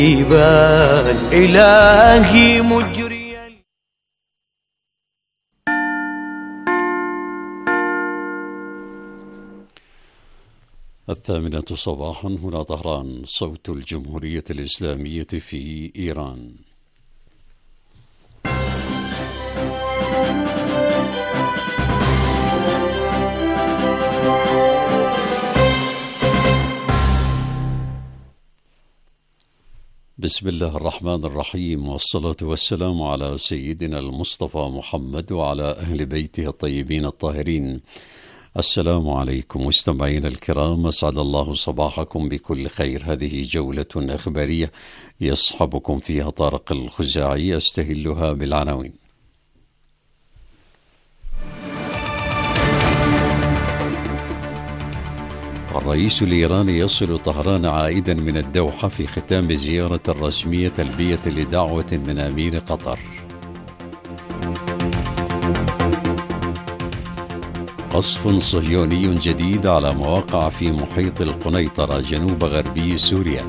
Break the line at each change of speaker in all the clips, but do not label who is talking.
إلهي مجري.
الثامنة صباحا، هنا طهران، صوت الجمهورية الإسلامية في إيران. بسم الله الرحمن الرحيم، والصلاة والسلام على سيدنا المصطفى محمد وعلى أهل بيته الطيبين الطاهرين. السلام عليكم مستمعين الكرام، أسعد الله صباحكم بكل خير. هذه جولة أخبارية يصحبكم فيها طارق الخزاعي، أستهلها بالعناوين. الرئيس الإيراني يصل طهران عائدا من الدوحة في ختام زيارة رسمية تلبية لدعوة من أمير قطر. قصف صهيوني جديد على مواقع في محيط القنيطرة جنوب غربي سوريا.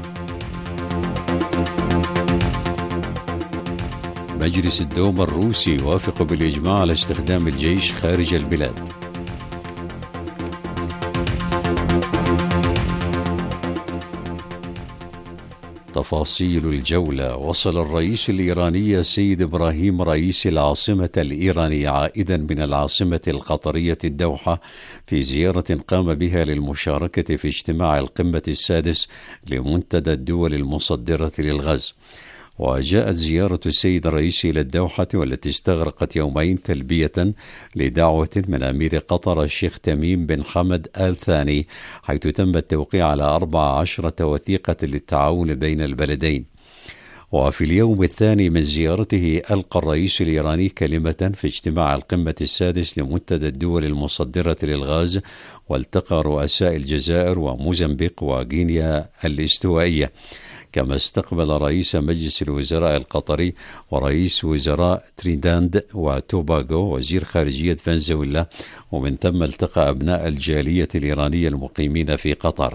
مجلس الدوما الروسي يوافق بالإجماع على استخدام الجيش خارج البلاد. تفاصيل الجولة. وصل الرئيس الإيراني السيد إبراهيم رئيس العاصمة الإيرانية عائدا من العاصمة القطرية الدوحة في زيارة قام بها للمشاركة في اجتماع القمة السادس لمنتدى الدول المصدرة للغاز. وجاءت زيارة السيد الرئيس إلى الدوحة والتي استغرقت يومين تلبية لدعوة من أمير قطر الشيخ تميم بن حمد آل ثاني، حيث تم التوقيع على 14 وثيقة للتعاون بين البلدين. وفي اليوم الثاني من زيارته ألقى الرئيس الإيراني كلمة في اجتماع القمة السادس لمنتدى الدول المصدرة للغاز، والتقى رؤساء الجزائر وموزمبيق وغينيا الاستوائية، كما استقبل رئيس مجلس الوزراء القطري ورئيس وزراء ترينداد وتوباغو وزير خارجية فنزويلا، ومن ثم التقى أبناء الجالية الإيرانية المقيمين في قطر.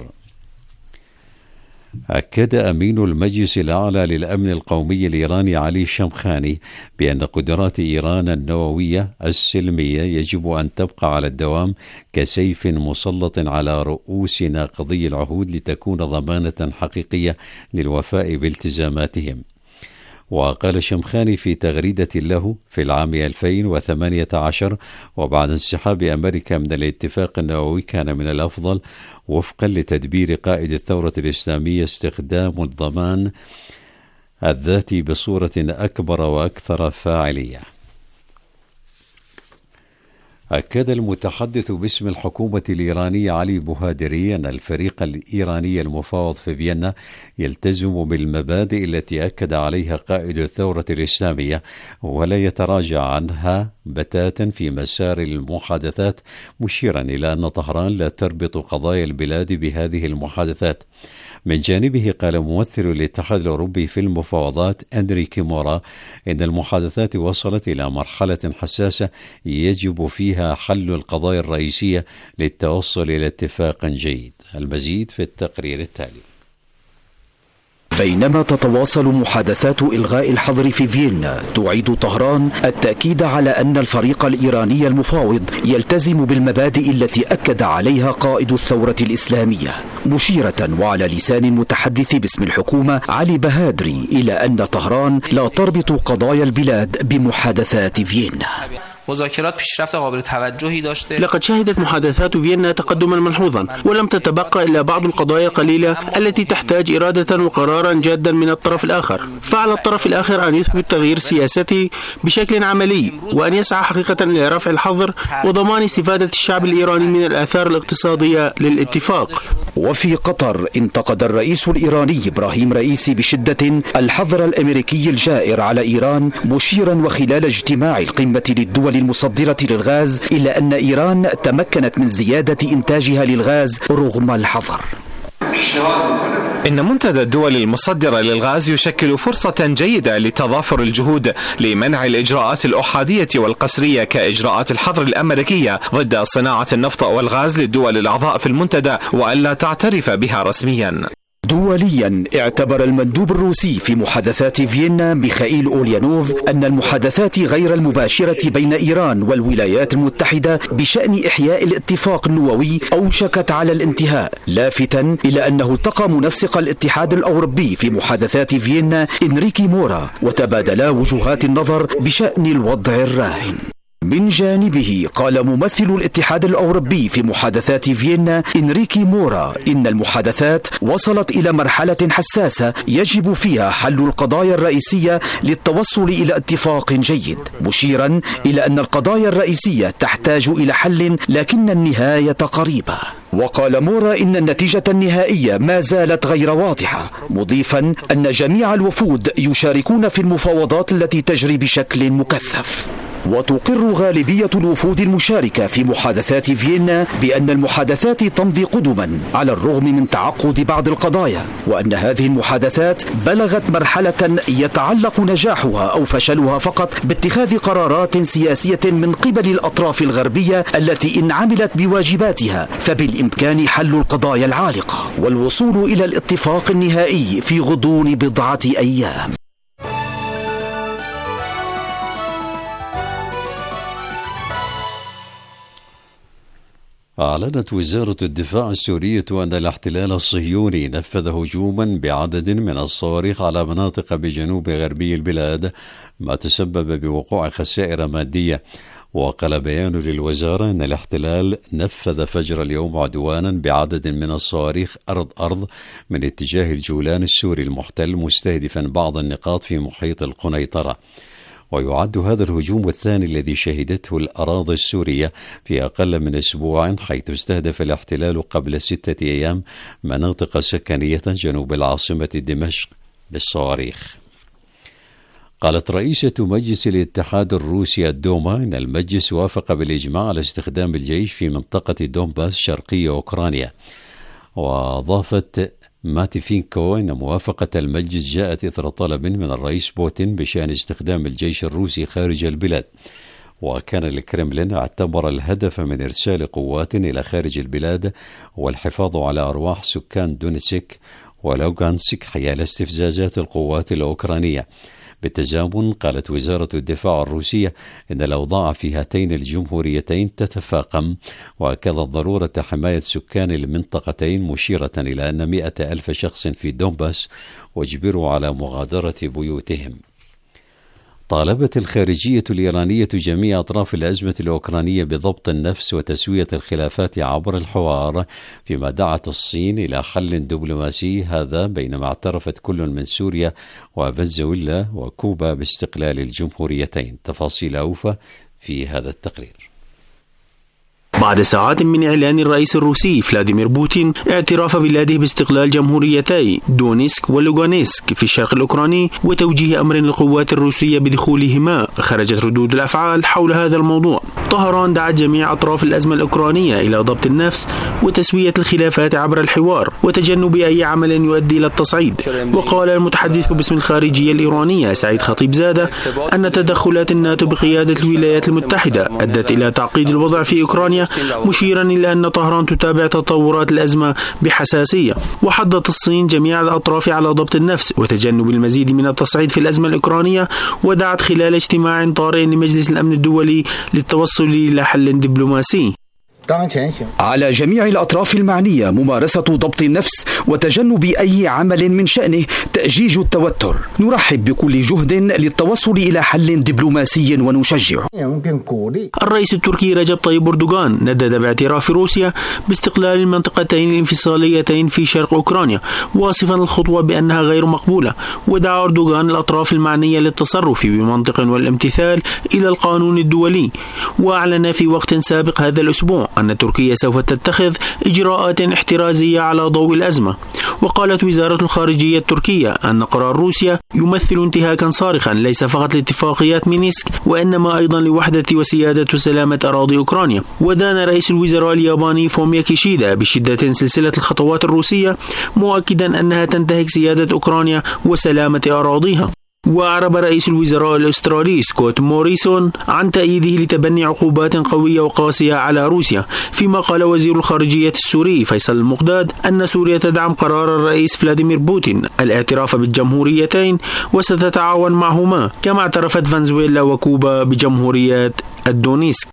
أكد أمين المجلس الأعلى للأمن القومي الإيراني علي شمخاني بأن قدرات إيران النووية السلمية يجب أن تبقى على الدوام كسيف مسلط على رؤوس ناقضي العهود لتكون ضمانة حقيقية للوفاء بالتزاماتهم. وقال شمخاني في تغريدة له في العام 2018: وبعد انسحاب أمريكا من الاتفاق النووي كان من الأفضل وفقا لتدبير قائد الثورة الإسلامية استخدام الضمان الذاتي بصورة أكبر وأكثر فاعلية. أكد المتحدث باسم الحكومة الإيرانية علي بوهادري أن الفريق الإيراني المفاوض في فيينا يلتزم بالمبادئ التي أكد عليها قائد الثورة الإسلامية ولا يتراجع عنها بتاتا في مسار المحادثات، مشيرا إلى أن طهران لا تربط قضايا البلاد بهذه المحادثات. من جانبه قال ممثل الاتحاد الأوروبي في المفاوضات أندريكي مورا إن المحادثات وصلت إلى مرحلة حساسة يجب فيها حل القضايا الرئيسية للتوصل إلى اتفاق جيد. المزيد في التقرير التالي.
بينما تتواصل محادثات إلغاء الحظر في فيينا، تعيد طهران التأكيد على أن الفريق الإيراني المفاوض يلتزم بالمبادئ التي أكد عليها قائد الثورة الإسلامية، مشيرة وعلى لسان المتحدث باسم الحكومة علي بهادري إلى أن طهران لا تربط قضايا البلاد بمحادثات فيينا.
لقد شهدت محادثات فيينا تقدما ملحوظا، ولم تتبقى إلا بعض القضايا قليلة التي تحتاج إرادة وقرارا جادا من الطرف الآخر. فعلى الطرف الآخر أن يثبت تغيير سياسته بشكل عملي، وأن يسعى حقيقة إلى رفع الحظر وضمان استفادة الشعب الإيراني من الآثار الاقتصادية للاتفاق.
وفي قطر انتقد الرئيس الإيراني إبراهيم رئيسي بشدة الحظر الأمريكي الجائر على إيران، مشيرا وخلال اجتماع القمة للدول المصدرة للغاز إلى أن إيران تمكنت من زيادة إنتاجها للغاز رغم الحظر.
إن منتدى الدول المصدرة للغاز يشكل فرصة جيدة لتضافر الجهود لمنع الإجراءات الأحادية والقسرية كإجراءات الحظر الأمريكية ضد صناعة النفط والغاز للدول الأعضاء في المنتدى وألا تعترف بها رسميا.
دوليا، اعتبر المندوب الروسي في محادثات فيينا ميخائيل أوليانوف أن المحادثات غير المباشرة بين إيران والولايات المتحدة بشأن إحياء الاتفاق النووي أوشكت على الانتهاء، لافتا إلى أنه التقى منسق الاتحاد الأوروبي في محادثات فيينا إنريكي مورا وتبادلا وجهات النظر بشأن الوضع الراهن. من جانبه قال ممثل الاتحاد الأوروبي في محادثات فيينا إنريكي مورا إن المحادثات وصلت إلى مرحلة حساسة يجب فيها حل القضايا الرئيسية للتوصل إلى اتفاق جيد، مشيرا إلى أن القضايا الرئيسية تحتاج إلى حل لكن النهاية قريبة. وقال مورا إن النتيجة النهائية ما زالت غير واضحة، مضيفا أن جميع الوفود يشاركون في المفاوضات التي تجري بشكل مكثف. وتقر غالبية الوفود المشاركة في محادثات فيينا بأن المحادثات تمضي قدما على الرغم من تعقد بعض القضايا، وأن هذه المحادثات بلغت مرحلة يتعلق نجاحها أو فشلها فقط باتخاذ قرارات سياسية من قبل الأطراف الغربية التي إن عملت بواجباتها فبالإمكان حل القضايا العالقة والوصول إلى الاتفاق النهائي في غضون بضعة أيام.
أعلنت وزارة الدفاع السورية أن الاحتلال الصهيوني نفذ هجوما بعدد من الصواريخ على مناطق بجنوب غربي البلاد، ما تسبب بوقوع خسائر مادية. وقال بيان للوزارة أن الاحتلال نفذ فجر اليوم عدوانا بعدد من الصواريخ أرض من اتجاه الجولان السوري المحتل، مستهدفا بعض النقاط في محيط القنيطرة. ويعد هذا الهجوم الثاني الذي شهدته الأراضي السورية في أقل من أسبوع، حيث استهدف الاحتلال قبل 6 أيام مناطق سكنية جنوب العاصمة دمشق بالصواريخ. قالت رئيسة مجلس الاتحاد الروسي الدوما إن المجلس وافق بالإجماع على استخدام الجيش في منطقة دونباس شرقية أوكرانيا. وأضافت ماتيفينكو إن موافقة المجلس جاءت إثر طلب من الرئيس بوتين بشأن استخدام الجيش الروسي خارج البلاد. وكان الكرملين اعتبر الهدف من إرسال قوات إلى خارج البلاد والحفاظ على أرواح سكان دونيتسك ولوغانسك حيال استفزازات القوات الأوكرانية. بالتزامن قالت وزارة الدفاع الروسية إن الأوضاع في هاتين الجمهوريتين تتفاقم، وأكدت ضرورة حماية سكان المنطقتين، مشيرة إلى أن 100,000 شخص في دونباس أجبروا على مغادرة بيوتهم. طالبت الخارجية الإيرانية جميع أطراف الأزمة الأوكرانية بضبط النفس وتسوية الخلافات عبر الحوار، فيما دعت الصين إلى حل دبلوماسي، هذا بينما اعترفت كل من سوريا وفنزويلا وكوبا باستقلال الجمهوريتين. تفاصيل أوفى في هذا التقرير.
بعد ساعات من إعلان الرئيس الروسي فلاديمير بوتين اعتراف بلاده باستقلال جمهوريتي دونيسك ولوغانسك في الشرق الأوكراني وتوجيه أمر للقوات الروسية بدخولهما، خرجت ردود الأفعال حول هذا الموضوع. طهران دعت جميع أطراف الأزمة الأوكرانية إلى ضبط النفس وتسوية الخلافات عبر الحوار وتجنب أي عمل يؤدي إلى التصعيد. وقال المتحدث باسم الخارجية الإيرانية سعيد خطيبزادة أن تدخلات الناتو بقيادة الولايات المتحدة أدت إلى تعقيد الوضع في أوكرانيا، مشيرا إلى أن طهران تتابع تطورات الأزمة بحساسية. وحضت الصين جميع الأطراف على ضبط النفس وتجنب المزيد من التصعيد في الأزمة الأوكرانية، ودعت خلال اجتماع طارئ لمجلس الأمن الدولي للتوصل إلى حل دبلوماسي.
على جميع الأطراف المعنية ممارسة ضبط النفس وتجنب أي عمل من شأنه تأجيج التوتر. نرحب بكل جهد للتوصل إلى حل دبلوماسي ونشجعه.
الرئيس التركي رجب طيب أردوغان ندد باعتراف روسيا باستقلال المنطقتين الانفصاليتين في شرق أوكرانيا، واصفا الخطوة بأنها غير مقبولة. ودعا أردوغان الأطراف المعنية للتصرف بمنطق والامتثال إلى القانون الدولي. وأعلن في وقت سابق هذا الأسبوع أن تركيا سوف تتخذ إجراءات احترازية على ضوء الأزمة. وقالت وزارة الخارجية التركية أن قرار روسيا يمثل انتهاكا صارخا ليس فقط لاتفاقيات مينسك وإنما أيضا لوحدة وسيادة وسلامة أراضي أوكرانيا. ودان رئيس الوزراء الياباني فوميا كيشيدا بشدة سلسلة الخطوات الروسية، مؤكدا أنها تنتهك سيادة أوكرانيا وسلامة أراضيها. وأعرب رئيس الوزراء الأسترالي سكوت موريسون عن تأييده لتبني عقوبات قوية وقاسية على روسيا، فيما قال وزير الخارجية السوري فيصل المقداد أن سوريا تدعم قرار الرئيس فلاديمير بوتين الاعتراف بالجمهوريتين وستتعاون معهما، كما اعترفت فنزويلا وكوبا بجمهورية الدونيسك.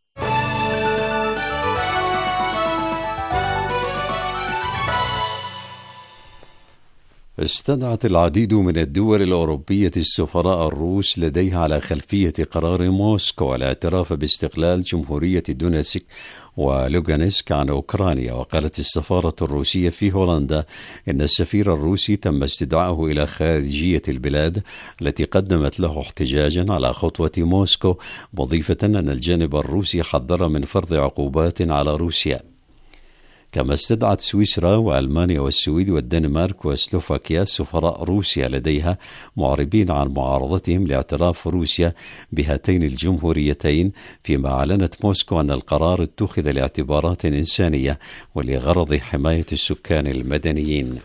استدعت العديد من الدول الأوروبية السفراء الروس لديها على خلفية قرار موسكو الاعتراف باستقلال جمهورية دونيسك ولوغانسك عن أوكرانيا. وقالت السفارة الروسية في هولندا إن السفير الروسي تم استدعائه إلى خارجية البلاد التي قدمت له احتجاجا على خطوة موسكو، مضيفة أن الجانب الروسي حذر من فرض عقوبات على روسيا. كما استدعت سويسرا وألمانيا والسويد والدنمارك وسلوفاكيا سفراء روسيا لديها، معربين عن معارضتهم لاعتراف روسيا بهاتين الجمهوريتين، فيما أعلنت موسكو أن القرار اتخذ لاعتبارات إنسانية ولغرض حماية السكان المدنيين.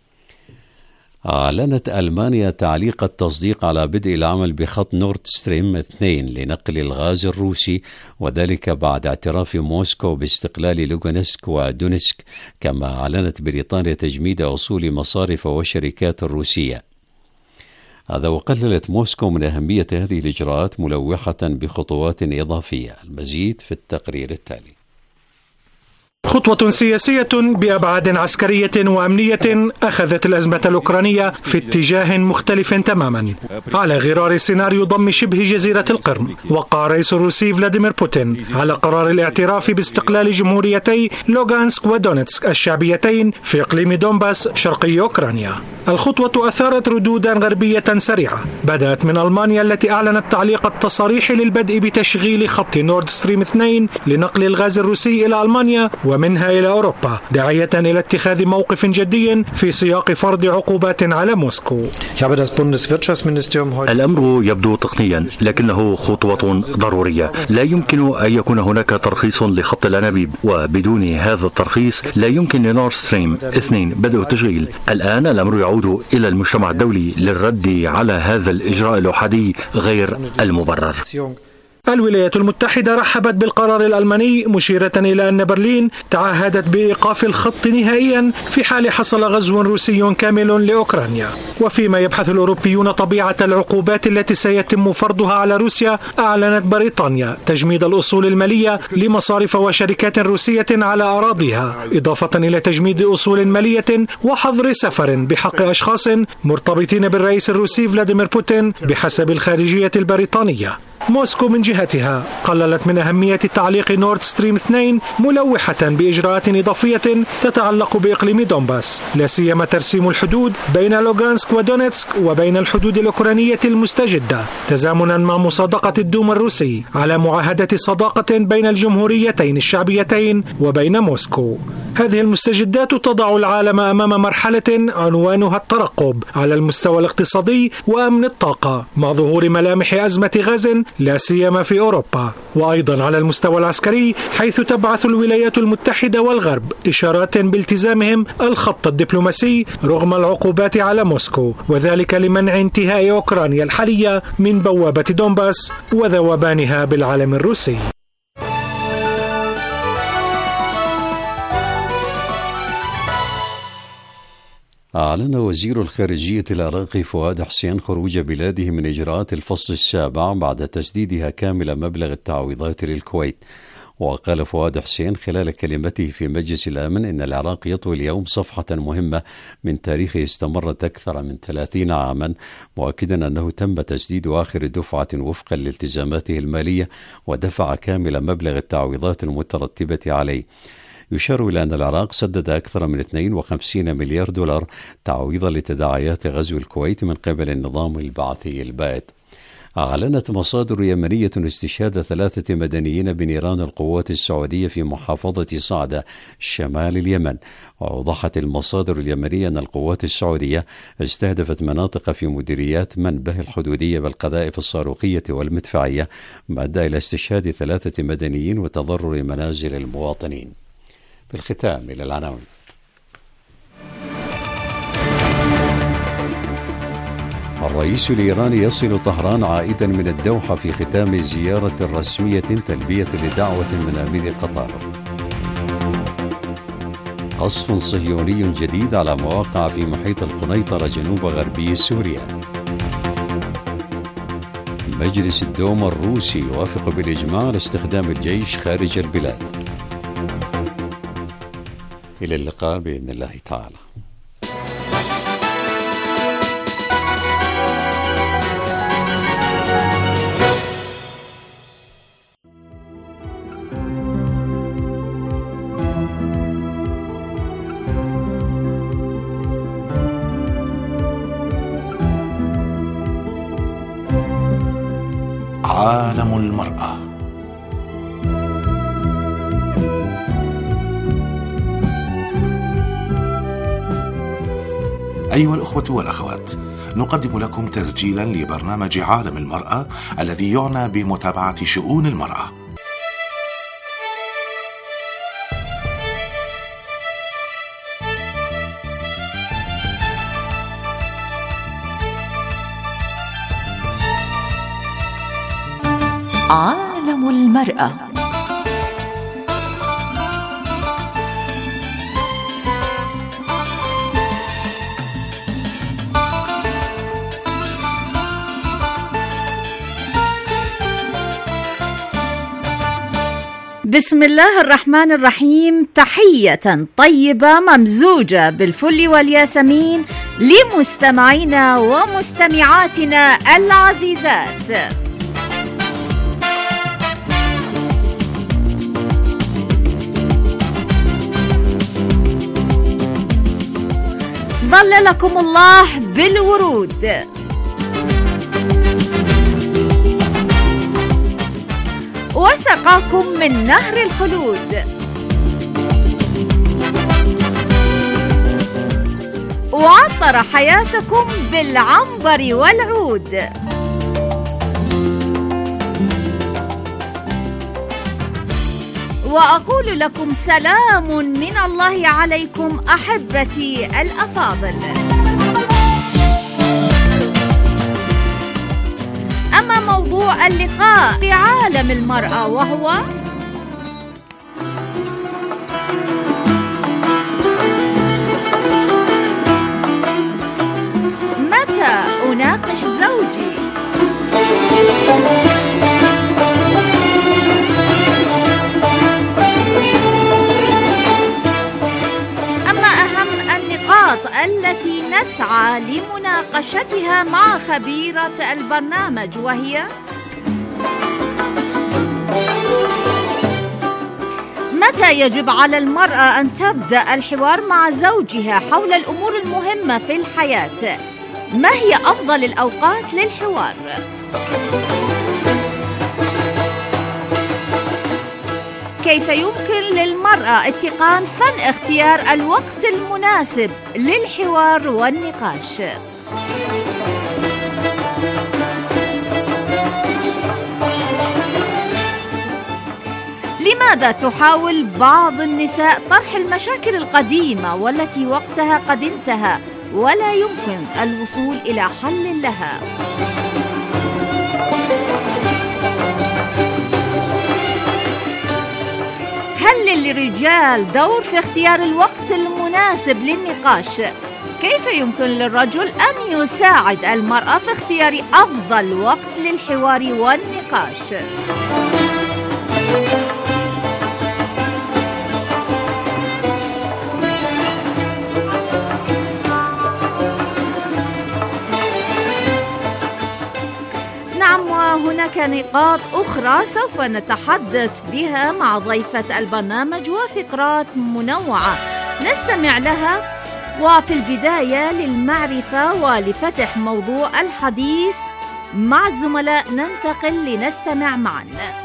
أعلنت ألمانيا تعليق التصديق على بدء العمل بخط نورد ستريم 2 لنقل الغاز الروسي، وذلك بعد اعتراف موسكو باستقلال لوغانسك ودونيسك. كما أعلنت بريطانيا تجميد أصول مصارف وشركات روسية. هذا وقللت موسكو من أهمية هذه الإجراءات، ملوحة بخطوات إضافية. المزيد في التقرير التالي.
خطوة سياسية بأبعاد عسكرية وأمنية أخذت الأزمة الأوكرانية في اتجاه مختلف تماما. على غرار سيناريو ضم شبه جزيرة القرم، وقع الرئيس الروسي فلاديمير بوتين على قرار الاعتراف باستقلال جمهوريتي لوغانسك ودونيتسك الشعبيتين في إقليم دونباس شرقي أوكرانيا. الخطوة أثارت ردودا غربية سريعة، بدأت من ألمانيا التي أعلنت تعليق التصاريح للبدء بتشغيل خط نورد ستريم 2 لنقل الغاز الروسي إلى ألمانيا ومنها إلى أوروبا، داعية إلى اتخاذ موقف جدي في سياق فرض عقوبات على موسكو.
الأمر يبدو تقنيا، لكنه خطوة ضرورية. لا يمكن أن يكون هناك ترخيص لخط الأنابيب، وبدون هذا الترخيص لا يمكن لنورد ستريم 2 بدء التشغيل. الآن الأمر يعود إلى المجتمع الدولي للرد على هذا الإجراء الأحادي غير المبرر.
الولايات المتحدة رحبت بالقرار الألماني، مشيرة إلى أن برلين تعهدت بإيقاف الخط نهائيا في حال حصل غزو روسي كامل لأوكرانيا. وفيما يبحث الأوروبيون طبيعة العقوبات التي سيتم فرضها على روسيا، أعلنت بريطانيا تجميد الأصول المالية لمصارف وشركات روسية على أراضيها، إضافة إلى تجميد أصول مالية وحظر سفر بحق أشخاص مرتبطين بالرئيس الروسي فلاديمير بوتين بحسب الخارجية البريطانية. موسكو من جهتها قللت من أهمية تعليق نورد ستريم 2، ملوحة بإجراءات إضافية تتعلق بإقليم دونباس، لا سيما ترسيم الحدود بين لوغانسك ودونيتسك وبين الحدود الأوكرانية المستجدة، تزامنا مع مصادقة الدوم الروسي على معاهدة صداقة بين الجمهوريتين الشعبيتين وبين موسكو. هذه المستجدات تضع العالم أمام مرحلة عنوانها الترقب على المستوى الاقتصادي وأمن الطاقة، مع ظهور ملامح أزمة غاز لا سيما في أوروبا، وأيضا على المستوى العسكري، حيث تبعث الولايات المتحدة والغرب إشارات بالتزامهم الخط الدبلوماسي رغم العقوبات على موسكو، وذلك لمنع انتهاء أوكرانيا الحالية من بوابة دونباس وذوبانها بالعلم الروسي.
أعلن وزير الخارجية العراقي فؤاد حسين خروج بلاده من إجراءات الفصل السابع بعد تسديدها كامل مبلغ التعويضات للكويت. وقال فؤاد حسين خلال كلمته في مجلس الأمن إن العراق يطوي اليوم صفحة مهمة من تاريخه استمرت أكثر من 30 عاما، مؤكدا أنه تم تسديد آخر دفعة وفقا لالتزاماته المالية ودفع كامل مبلغ التعويضات المترتبة عليه. يشار إلى أن العراق سدد أكثر من 52 مليار دولار تعويضا لتداعيات غزو الكويت من قبل النظام البعثي البائد. أعلنت مصادر يمنية استشهاد 3 مدنيين بنيران القوات السعودية في محافظة صعدة شمال اليمن. وأوضحت المصادر اليمنية أن القوات السعودية استهدفت مناطق في مديريات منبه الحدودية بالقذائف الصاروخية والمدفعية، ما أدى إلى استشهاد 3 مدنيين وتضرر منازل المواطنين. بالختام إلى العناوين. الرئيس الإيراني يصل طهران عائدا من الدوحة في ختام زيارة رسمية تلبية لدعوة من أمير قطر. قصف صهيوني جديد على مواقع في محيط القنيطرة جنوب غربي سوريا. مجلس الدوما الروسي يوافق بالإجماع على استخدام الجيش خارج البلاد. إلى اللقاء بإذن الله تعالى.
عالم المرأة. أيها الأخوة والأخوات، نقدم لكم تسجيلا لبرنامج عالم المرأة الذي يعنى بمتابعة شؤون المرأة.
عالم المرأة. بسم الله الرحمن الرحيم. تحية طيبة ممزوجة بالفل والياسمين لمستمعينا ومستمعاتنا العزيزات. ظللكم الله بالورود. وسقاكم من نهر الخلود. وعطر حياتكم بالعنبر والعود. وأقول لكم سلام من الله عليكم أحبتي الأفاضل. أما موضوع اللقاء في عالم المرأة وهو متى أناقش زوجي؟ التي نسعى لمناقشتها مع خبيرة البرنامج، وهي متى يجب على المرأة أن تبدأ الحوار مع زوجها حول الأمور المهمة في الحياة؟ ما هي أفضل الأوقات للحوار؟ كيف يمكن للمرأة اتقان فن اختيار الوقت المناسب للحوار والنقاش؟ لماذا تحاول بعض النساء طرح المشاكل القديمة والتي وقتها قد انتهى ولا يمكن الوصول إلى حل لها؟ هل للرجال دور في اختيار الوقت المناسب للنقاش؟ كيف يمكن للرجل أن يساعد المرأة في اختيار أفضل وقت للحوار والنقاش؟ وهناك نقاط أخرى سوف نتحدث بها مع ضيفة البرنامج وفقرات منوعة نستمع لها. وفي البداية للمعرفة ولفتح موضوع الحديث مع الزملاء ننتقل لنستمع معا.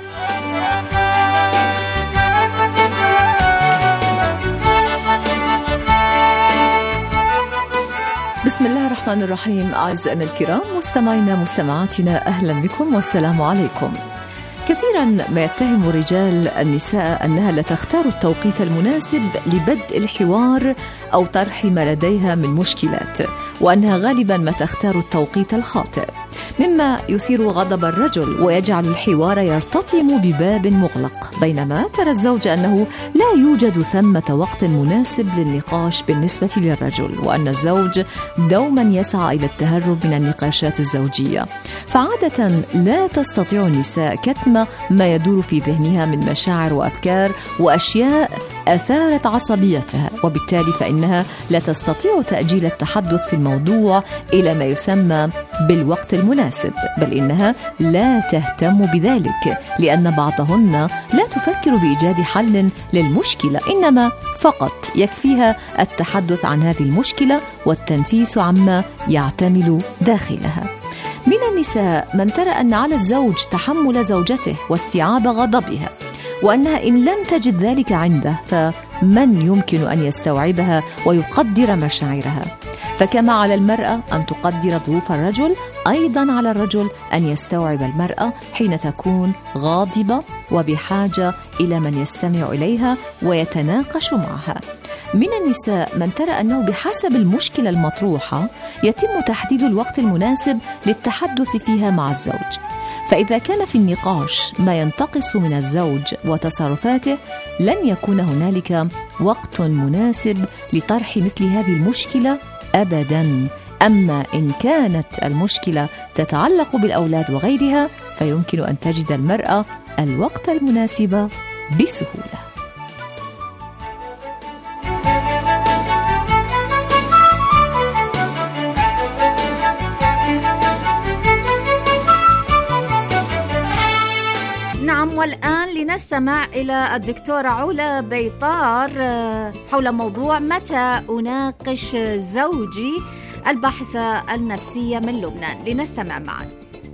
بسم الله الرحمن الرحيم. أعزائنا الكرام مستمعينا مستمعاتنا، أهلا بكم والسلام عليكم. كثيرا ما يتهم الرجال النساء أنها لا تختار التوقيت المناسب لبدء الحوار أو طرح ما لديها من مشكلات، وأنها غالبا ما تختار التوقيت الخاطئ، مما يثير غضب الرجل ويجعل الحوار يرتطم بباب مغلق، بينما ترى الزوج أنه لا يوجد ثمة وقت مناسب للنقاش بالنسبة للرجل، وأن الزوج دوما يسعى إلى التهرب من النقاشات الزوجية. فعادة لا تستطيع النساء كتم ما يدور في ذهنها من مشاعر وأفكار وأشياء أثارت عصبيتها، وبالتالي فإنها لا تستطيع تأجيل التحدث في الموضوع إلى ما يسمى بالوقت المناسب، بل إنها لا تهتم بذلك، لأن بعضهن لا تفكر بإيجاد حل للمشكلة، إنما فقط يكفيها التحدث عن هذه المشكلة والتنفيس عما يعتمل داخلها. من النساء من ترى أن على الزوج تحمل زوجته واستيعاب غضبها، وأنها إن لم تجد ذلك عنده فمن يمكن أن يستوعبها ويقدر مشاعرها؟ فكما على المرأة أن تقدر ظروف الرجل، أيضا على الرجل أن يستوعب المرأة حين تكون غاضبة وبحاجة إلى من يستمع إليها ويتناقش معها. من النساء من ترى أنه بحسب المشكلة المطروحة يتم تحديد الوقت المناسب للتحدث فيها مع الزوج، فإذا كان في النقاش ما ينتقص من الزوج وتصرفاته لن يكون هنالك وقت مناسب لطرح مثل هذه المشكلة أبدا. أما إن كانت المشكلة تتعلق بالأولاد وغيرها فيمكن أن تجد المرأة الوقت المناسب بسهولة.
والآن لنستمع إلى الدكتورة علا بيطار حول موضوع متى أناقش زوجي، الباحثة النفسية من لبنان. لنستمع معا.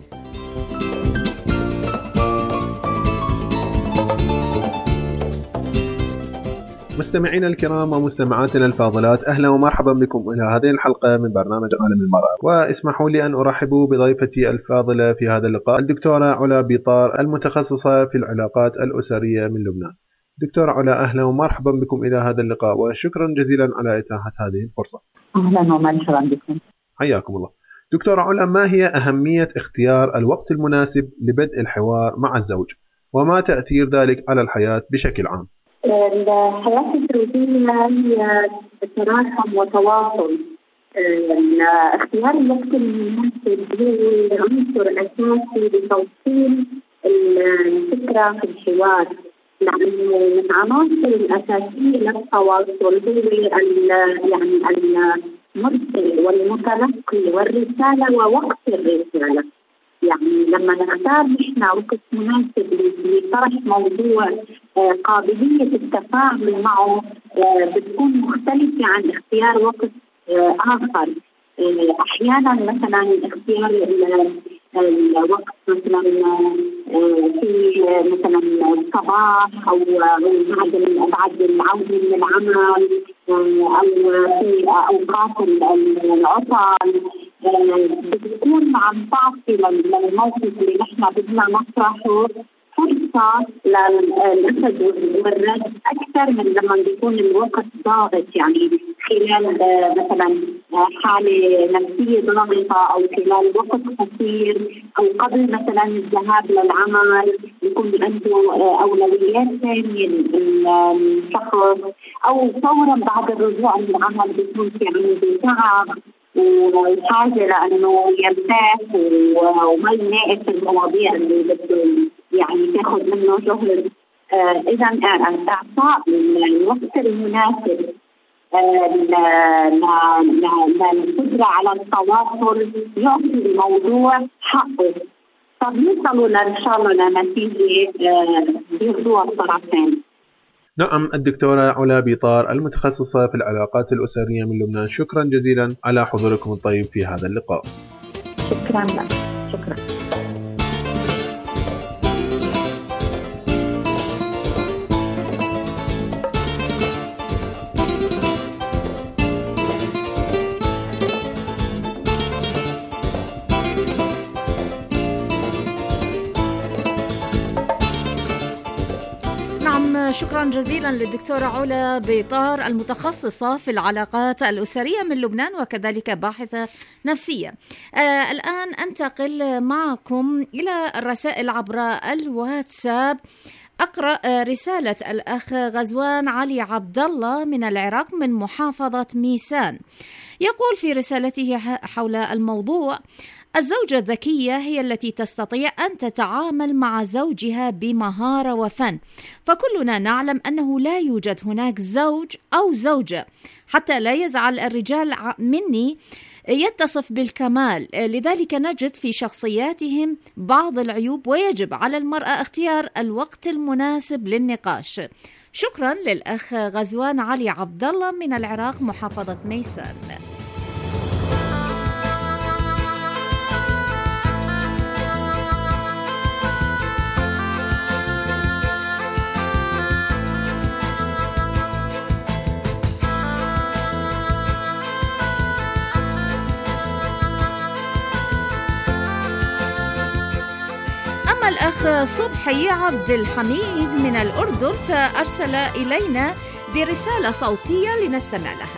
مستمعينا الكرام ومستمعاتنا الفاضلات، أهلا ومرحبا بكم إلى هذه الحلقة من برنامج عالم المرأة، واسمحوا لي أن أرحب بضيفتي الفاضلة في هذا اللقاء الدكتورة علا بيطار المتخصصة في العلاقات الأسرية من لبنان. دكتورة علا، أهلا ومرحبا بكم إلى هذا اللقاء، وشكرا جزيلا على إتاحة هذه الفرصة.
أهلا ومرحبا بكم.
حياكم الله. دكتورة علا، ما هي أهمية اختيار الوقت المناسب لبدء الحوار مع الزوج، وما تأثير ذلك على الحياة بشكل عام؟
الحياة الزوجية هي تراكم وتواصل. اختيار الوقت المناسب هو عنصر أساسي لتوصيل الفكرة في الحوار، لأنه من العناصر الأساسية للتواصل هو المرسل والمتلقي والرسالة ووقت الرسالة. يعني لما نختار نحن وقت مناسب لطرح موضوع قابلية التفاعل معه بتكون مختلفة عن اختيار وقت آخر. أحيانا مثلا اختيار الوقت مثلا في مثلا الصباح أو بعد العودة من العمل أو في أوقات العطل بتكون عم تعطي للموقف اللي نحن بدنا نطرحه فرصة للأخذ والرد أكثر من لما بيكون الوقت ضاغط، يعني خلال مثلا حالة نفسية ضاغطة أو خلال وقت قصير أو قبل مثلا الذهاب للعمل يكون عنده أولويات ثانية الشخص، أو فورا بعد الرجوع من العمل بيكون في عنده تعب وحاجة لأنه يرتاح وما يناقش المواضيع اللي بده يعني تاخذ منه جهد. إذا إعطاء الوقت المناسب للقدرة على التواصل يعطي الموضوع حقه، فبيوصلوا إن شاء الله لنتيجة بيرضوها الطرفين.
نعم، الدكتورة علا بيطار المتخصصة في العلاقات الأسرية من لبنان، شكرا جزيلا على حضوركم الطيب في هذا اللقاء.
شكرا لك. شكرا.
شكرا جزيلا للدكتورة علا بيطار المتخصصة في العلاقات الأسرية من لبنان وكذلك باحثة نفسية. الآن أنتقل معكم إلى الرسائل عبر الواتساب. أقرأ رسالة الأخ غزوان علي عبد الله من العراق من محافظة ميسان. يقول في رسالته حول الموضوع: الزوجة الذكية هي التي تستطيع أن تتعامل مع زوجها بمهارة وفن، فكلنا نعلم أنه لا يوجد هناك زوج أو زوجة حتى لا يزعل الرجال مني يتصف بالكمال، لذلك نجد في شخصياتهم بعض العيوب، ويجب على المرأة اختيار الوقت المناسب للنقاش. شكرا للأخ غزوان علي عبد الله من العراق محافظة ميسان. الأخ صبحي عبد الحميد من الأردن فأرسل إلينا برسالة صوتية لنستمع لها.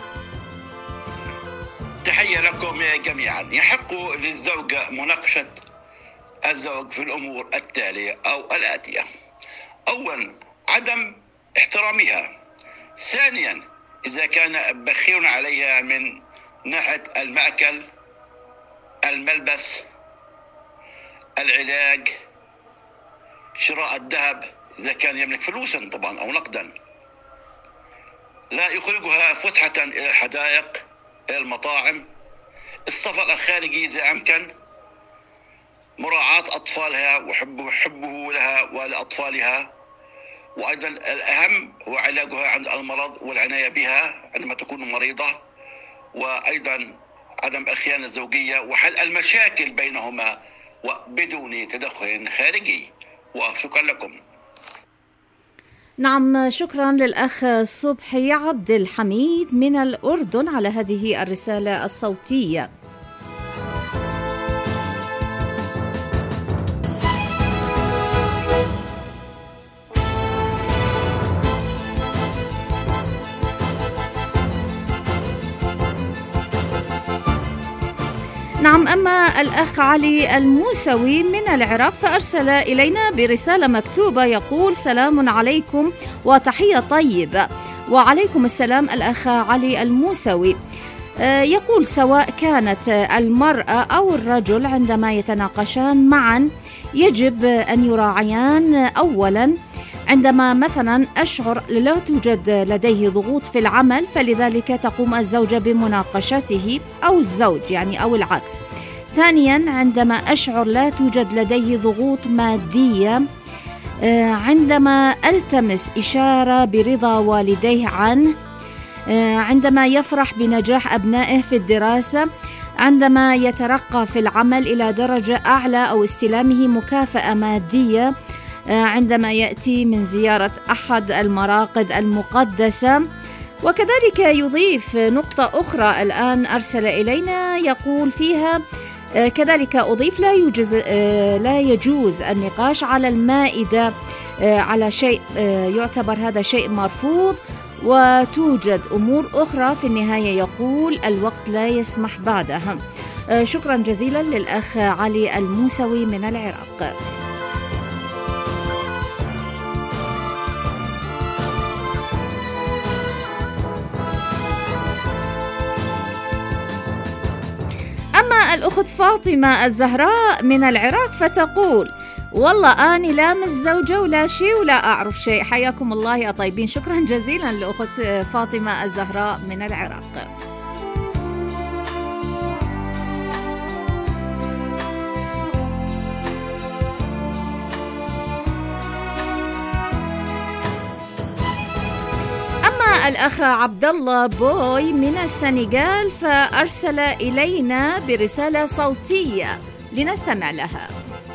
تحية لكم جميعا. يحق للزوجة مناقشة الزوج في الأمور التالية أو الآتية: أولا، عدم احترامها. ثانيا، إذا كان بخيل عليها من ناحية المأكل، الملبس، العلاج، شراء الذهب إذا كان يملك فلوسا طبعا أو نقدا. لا يخرجها فسحة إلى الحدائق، إلى المطاعم، السفر الخارجي إذا أمكن، مراعاة أطفالها وحبه لها ولأطفالها، وأيضا الأهم هو علاجها عند المرض والعناية بها عندما تكون مريضة، وأيضا عدم الخيانة الزوجية وحل المشاكل بينهما وبدون تدخل خارجي. وشكرا لكم.
نعم، شكرا للأخ صبحي عبد الحميد من الأردن على هذه الرسالة الصوتية. نعم، أما الأخ علي الموسوي من العراق فأرسل إلينا برسالة مكتوبة يقول: سلام عليكم وتحية طيبة. وعليكم السلام الأخ علي الموسوي. يقول: سواء كانت المرأة أو الرجل عندما يتناقشان معا يجب أن يراعيان أولا عندما مثلا أشعر لا توجد لديه ضغوط في العمل، فلذلك تقوم الزوجة بمناقشته، أو الزوج يعني أو العكس. ثانيا، عندما أشعر لا توجد لديه ضغوط مادية، عندما ألتمس إشارة برضا والديه عنه، عندما يفرح بنجاح أبنائه في الدراسة، عندما يترقى في العمل إلى درجة أعلى أو استلامه مكافأة مادية، عندما يأتي من زيارة أحد المراقد المقدسة. وكذلك يضيف نقطة أخرى الآن أرسل إلينا يقول فيها كذلك أضيف: لا يجوز النقاش على المائدة على شيء يعتبر هذا شيء مرفوض، وتوجد أمور أخرى في النهاية يقول الوقت لا يسمح بعدها. شكرا جزيلا للأخ علي الموسوي من العراق. أما الأخت فاطمة الزهراء من العراق فتقول: والله أني لا متزوجة ولا شيء ولا أعرف شيء. حياكم الله يا طيبين. شكرا جزيلا لأخت فاطمة الزهراء من العراق. الأخ عبد الله بوي من السنغال فأرسل إلينا برسالة صوتية لنستمع لها.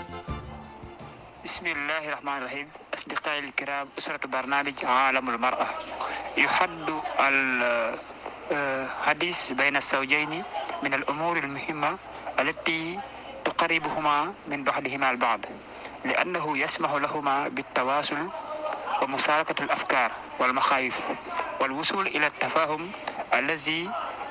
بسم الله الرحمن الرحيم. أصدقائي الكرام، أسرة برنامج عالم المرأة، يحد الحديث بين الزوجين من الأمور المهمة التي تقربهما من بعضهما البعض، لأنه يسمح لهما بالتواصل ومشاركة الأفكار والمخاوف والوصول إلى التفاهم الذي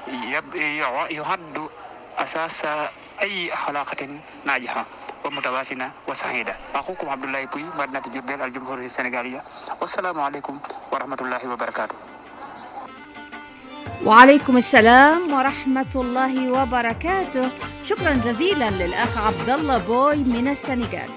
يعد أساس أي علاقة ناجحة ومتوازنة وسعيدة. أخوكم عبد الله بوي، مدينة جربيل، الجمهورية السنغالية، والسلام عليكم ورحمة الله وبركاته.
وعليكم السلام ورحمة الله وبركاته. شكرا جزيلا للأخ عبد الله بوي من السنغال.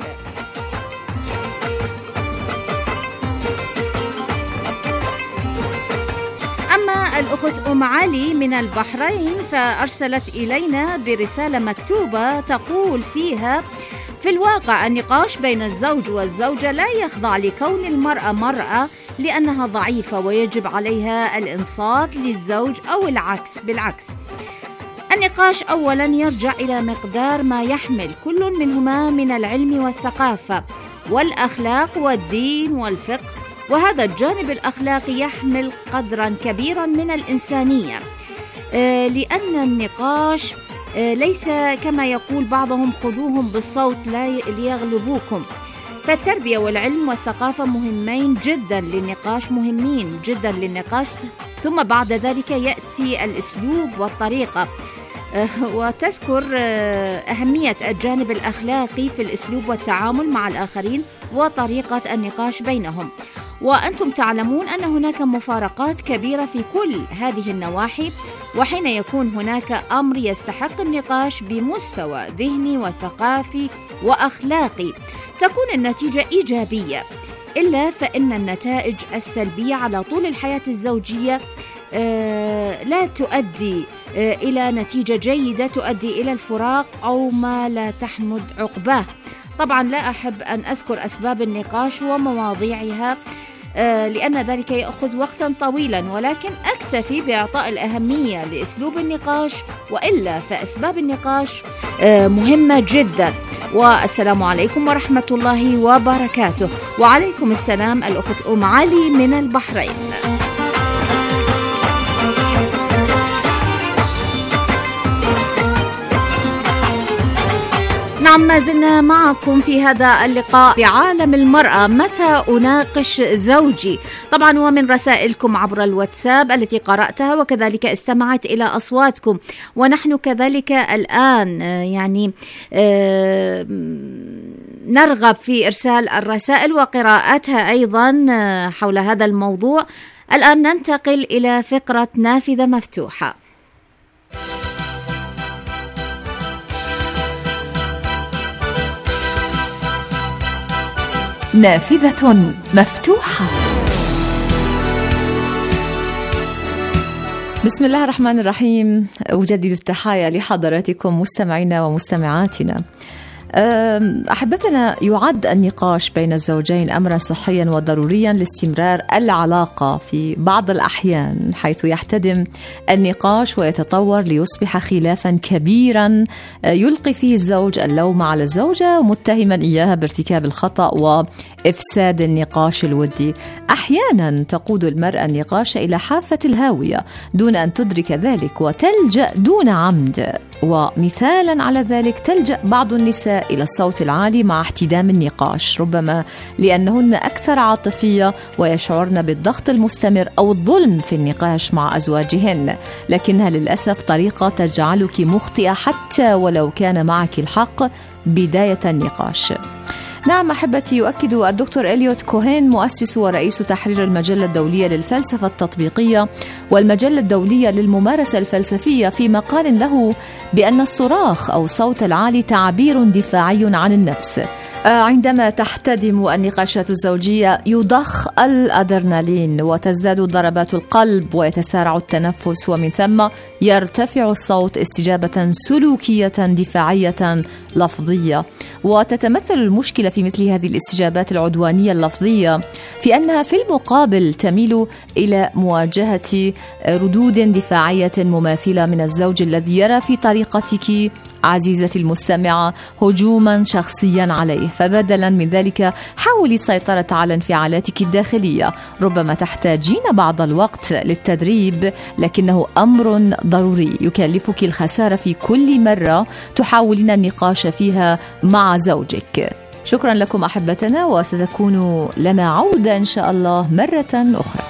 أما الأخت أم علي من البحرين فأرسلت إلينا برسالة مكتوبة تقول فيها: في الواقع النقاش بين الزوج والزوجة لا يخضع لكون المرأة مرأة لأنها ضعيفة ويجب عليها الإنصات للزوج أو العكس. بالعكس، النقاش أولا يرجع إلى مقدار ما يحمل كل منهما من العلم والثقافة والأخلاق والدين والفقه، وهذا الجانب الأخلاقي يحمل قدرا كبيرا من الإنسانية، لأن النقاش ليس كما يقول بعضهم خذوهم بالصوت ليغلبوكم. فالتربية والعلم والثقافة مهمين جدا للنقاش، مهمين جدا للنقاش، ثم بعد ذلك يأتي الأسلوب والطريقة، وتذكر أهمية الجانب الأخلاقي في الأسلوب والتعامل مع الآخرين وطريقة النقاش بينهم. وأنتم تعلمون أن هناك مفارقات كبيرة في كل هذه النواحي، وحين يكون هناك أمر يستحق النقاش بمستوى ذهني وثقافي وأخلاقي تكون النتيجة إيجابية، إلا فإن النتائج السلبية على طول الحياة الزوجية لا تؤدي إلى نتيجة جيدة، تؤدي إلى الفراق أو ما لا تحمد عقباه. طبعا لا أحب أن أذكر أسباب النقاش ومواضيعها لأن ذلك يأخذ وقتا طويلا، ولكن أكتفي بإعطاء الأهمية لأسلوب النقاش، وإلا فأسباب النقاش مهمة جدا. والسلام عليكم ورحمة الله وبركاته. وعليكم السلام الأخت أم علي من البحرين. نعم، ما زلنا معكم في هذا اللقاء بعالم المرأة. متى أناقش زوجي؟ طبعا ومن رسائلكم عبر الواتساب التي قرأتها، وكذلك استمعت إلى أصواتكم، ونحن كذلك الآن يعني نرغب في إرسال الرسائل وقراءتها أيضا حول هذا الموضوع. الآن ننتقل إلى فقرة نافذة مفتوحة.
نافذة مفتوحة. بسم الله الرحمن الرحيم. أجدد التحايا لحضراتكم مستمعينا ومستمعاتنا. أحبتنا، يعد النقاش بين الزوجين أمرا صحيا وضروريا لاستمرار العلاقة في بعض الأحيان، حيث يحتدم النقاش ويتطور ليصبح خلافا كبيرا يلقي فيه الزوج اللوم على الزوجة متهما إياها بارتكاب الخطأ وإفساد النقاش الودي. أحيانا تقود المرأة النقاش إلى حافة الهاوية دون أن تدرك ذلك وتلجأ دون عمد، ومثالا على ذلك تلجأ بعض النساء إلى الصوت العالي مع احتدام النقاش، ربما لأنهن أكثر عاطفية ويشعرن بالضغط المستمر أو الظلم في النقاش مع أزواجهن، لكنها للأسف طريقة تجعلك مخطئة حتى ولو كان معك الحق بداية النقاش. نعم أحبتي، يؤكد الدكتور إليوت كوهين مؤسس ورئيس تحرير المجلة الدولية للفلسفة التطبيقية والمجلة الدولية للممارسة الفلسفية في مقال له بأن الصراخ أو الصوت العالي تعبير دفاعي عن النفس. عندما تحتدم النقاشات الزوجية يضخ الأدرينالين وتزداد ضربات القلب ويتسارع التنفس، ومن ثم يرتفع الصوت استجابة سلوكية دفاعية لفظية. وتتمثل المشكلة في مثل هذه الاستجابات العدوانية اللفظية في أنها في المقابل تميل إلى مواجهة ردود دفاعية مماثلة من الزوج الذي يرى في طريقتك عزيزتي المستمعة هجوما شخصيا عليه، فبدلا من ذلك حاولي السيطرة على انفعالاتك الداخلية. ربما تحتاجين بعض الوقت للتدريب، لكنه أمر ضروري يكلفك الخسارة في كل مرة تحاولين النقاش فيها مع زوجك. شكرا لكم أحبتنا، وستكون لنا عودة إن شاء الله مرة أخرى.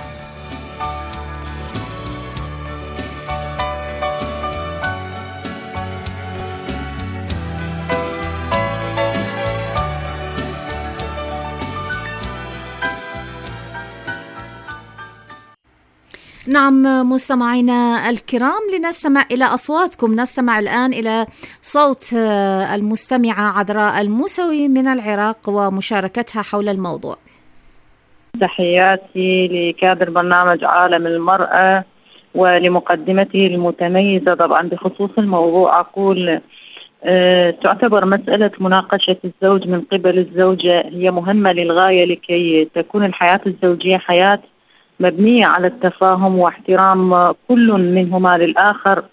نعم مستمعينا الكرام، لنستمع إلى أصواتكم. نستمع الآن إلى صوت المستمعة عذراء الموسوي من العراق ومشاركتها حول الموضوع.
تحياتي لكادر برنامج عالم المرأة ولمقدمته المتميزة. طبعا بخصوص الموضوع أقول تعتبر مسألة مناقشة الزوج من قبل الزوجة هي مهمة للغاية لكي تكون الحياة الزوجية حياة مبنية على التفاهم واحترام كل منهما للآخر.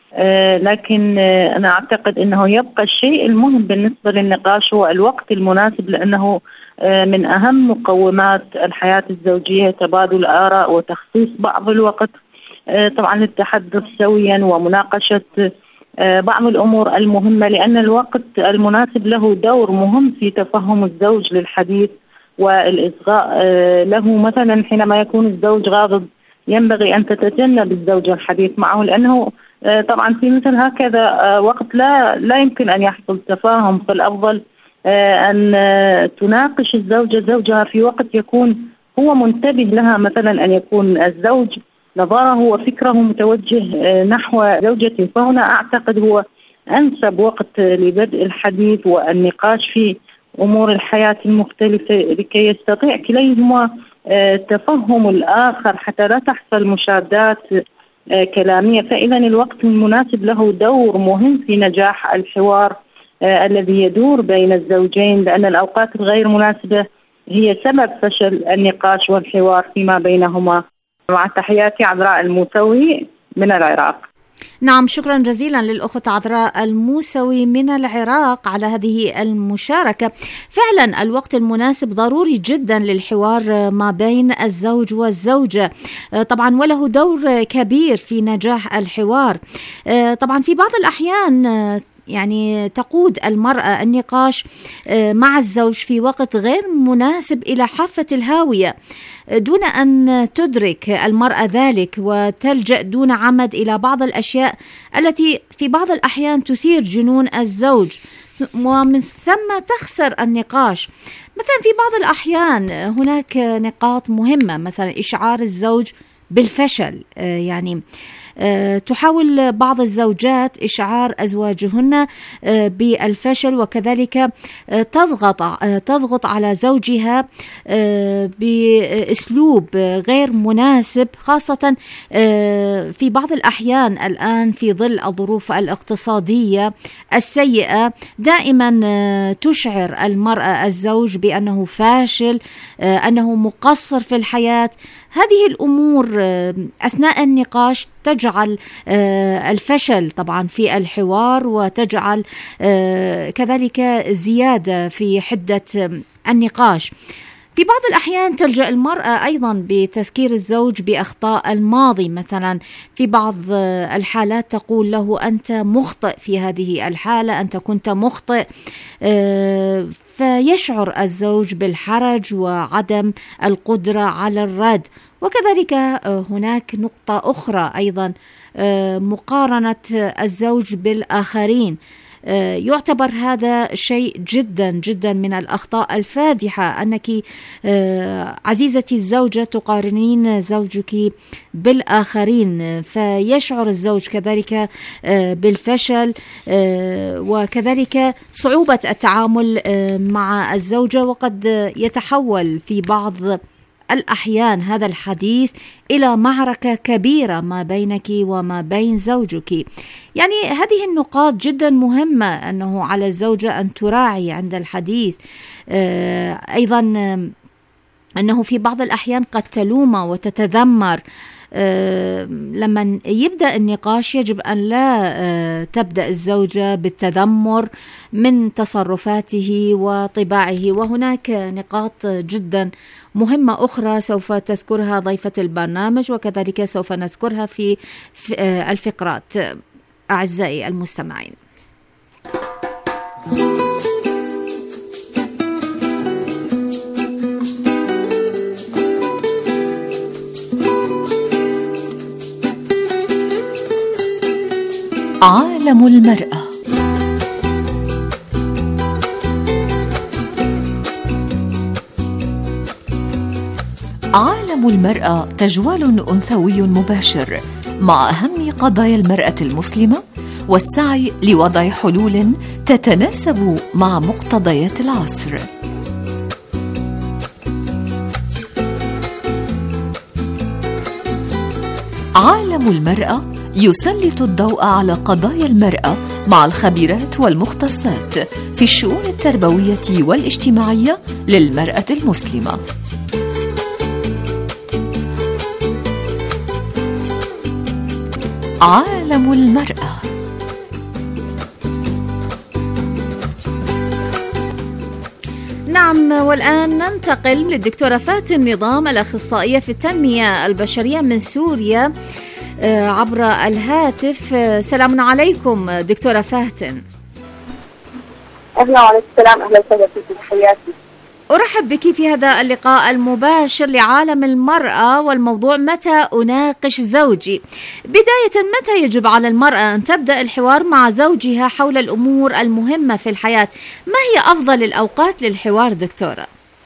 لكن أنا أعتقد أنه يبقى الشيء المهم بالنسبة للنقاش هو الوقت المناسب، لأنه من أهم مقومات الحياة الزوجية تبادل الآراء وتخصيص بعض الوقت طبعا للتحدث سويا ومناقشة بعض الأمور المهمة، لأن الوقت المناسب له دور مهم في تفهم الزوج للحديث والإصغاء له. مثلا حينما يكون الزوج غاضب ينبغي أن تتجنب الزوجة الحديث معه، لأنه طبعا في مثل هكذا وقت لا يمكن أن يحصل تفاهم. فالأفضل أن تناقش الزوجة زوجها في وقت يكون هو منتبه لها، مثلا أن يكون الزوج نظره وفكره متوجه نحو زوجته، فهنا أعتقد هو أنسب وقت لبدء الحديث والنقاش في أمور الحياة المختلفة لكي يستطيع كليهما تفهم الآخر حتى لا تحصل مشادات كلامية. فإذا الوقت المناسب له دور مهم في نجاح الحوار الذي يدور بين الزوجين، لأن الأوقات الغير مناسبة هي سبب فشل النقاش والحوار فيما بينهما. مع تحياتي عذراء الموسوي من العراق.
نعم، شكرا جزيلا للأخت عذراء الموسوي من العراق على هذه المشاركة. فعلا الوقت المناسب ضروري جدا للحوار ما بين الزوج والزوجة طبعا، وله دور كبير في نجاح الحوار. طبعا في بعض الأحيان يعني تقود المرأة النقاش مع الزوج في وقت غير مناسب إلى حافة الهاوية دون أن تدرك المرأة ذلك، وتلجأ دون عمد إلى بعض الأشياء التي في بعض الأحيان تثير جنون الزوج، ومن ثم تخسر النقاش. مثلا في بعض الأحيان هناك نقاط مهمة، مثلا إشعار الزوج بالفشل. يعني تحاول بعض الزوجات إشعار أزواجهن بالفشل، وكذلك تضغط على زوجها بأسلوب غير مناسب، خاصة في بعض الأحيان الآن في ظل الظروف الاقتصادية السيئة دائما تشعر المرأة الزوج بأنه فاشل، أنه مقصر في الحياة. هذه الأمور أثناء النقاش تجعل الفشل طبعا في الحوار، وتجعل كذلك زيادة في حدة النقاش. في بعض الأحيان تلجأ المرأة أيضا بتذكير الزوج بأخطاء الماضي، مثلا في بعض الحالات تقول له أنت مخطئ في هذه الحالة، أنت كنت مخطئ، فيشعر الزوج بالحرج وعدم القدرة على الرد. وكذلك هناك نقطة أخرى أيضا، مقارنة الزوج بالآخرين. يعتبر هذا شيء جدا جدا من الأخطاء الفادحة، أنك عزيزتي الزوجة تقارنين زوجك بالآخرين، فيشعر الزوج كذلك بالفشل، وكذلك صعوبة التعامل مع الزوجة، وقد يتحول في بعض الأحيان هذا الحديث إلى معركة كبيرة ما بينك وما بين زوجك. يعني هذه النقاط جدا مهمة، أنه على الزوجة أن تراعي عند الحديث. أيضا أنه في بعض الأحيان قد تلوم وتتذمر. لما يبدأ النقاش يجب أن لا تبدأ الزوجة بالتذمر من تصرفاته وطباعه. وهناك نقاط جدا مهمة أخرى سوف تذكرها ضيفة البرنامج، وكذلك سوف نذكرها في الفقرات. أعزائي المستمعين،
عالم المرأة. عالم المرأة تجوال أنثوي مباشر مع أهم قضايا المرأة المسلمة والسعي لوضع حلول تتناسب مع مقتضيات العصر. عالم المرأة يسلط الضوء على قضايا المرأة مع الخبيرات والمختصات في الشؤون التربوية والاجتماعية للمرأة المسلمة. عالم المرأة.
نعم، والآن ننتقل للدكتورة فاتن نظام، الأخصائية في التنمية البشرية من سوريا عبر الهاتف. سلام عليكم دكتورة فاتن.
أهلا وعليكم السلام، أهلا وسهلا فيك، تحياتي.
أرحب بك في هذا اللقاء المباشر لعالم المرأة، والموضوع متى أناقش زوجي. بداية، متى يجب على المرأة أن تبدأ الحوار مع زوجها حول الأمور المهمة في الحياة؟ ما هي أفضل الأوقات للحوار دكتورة؟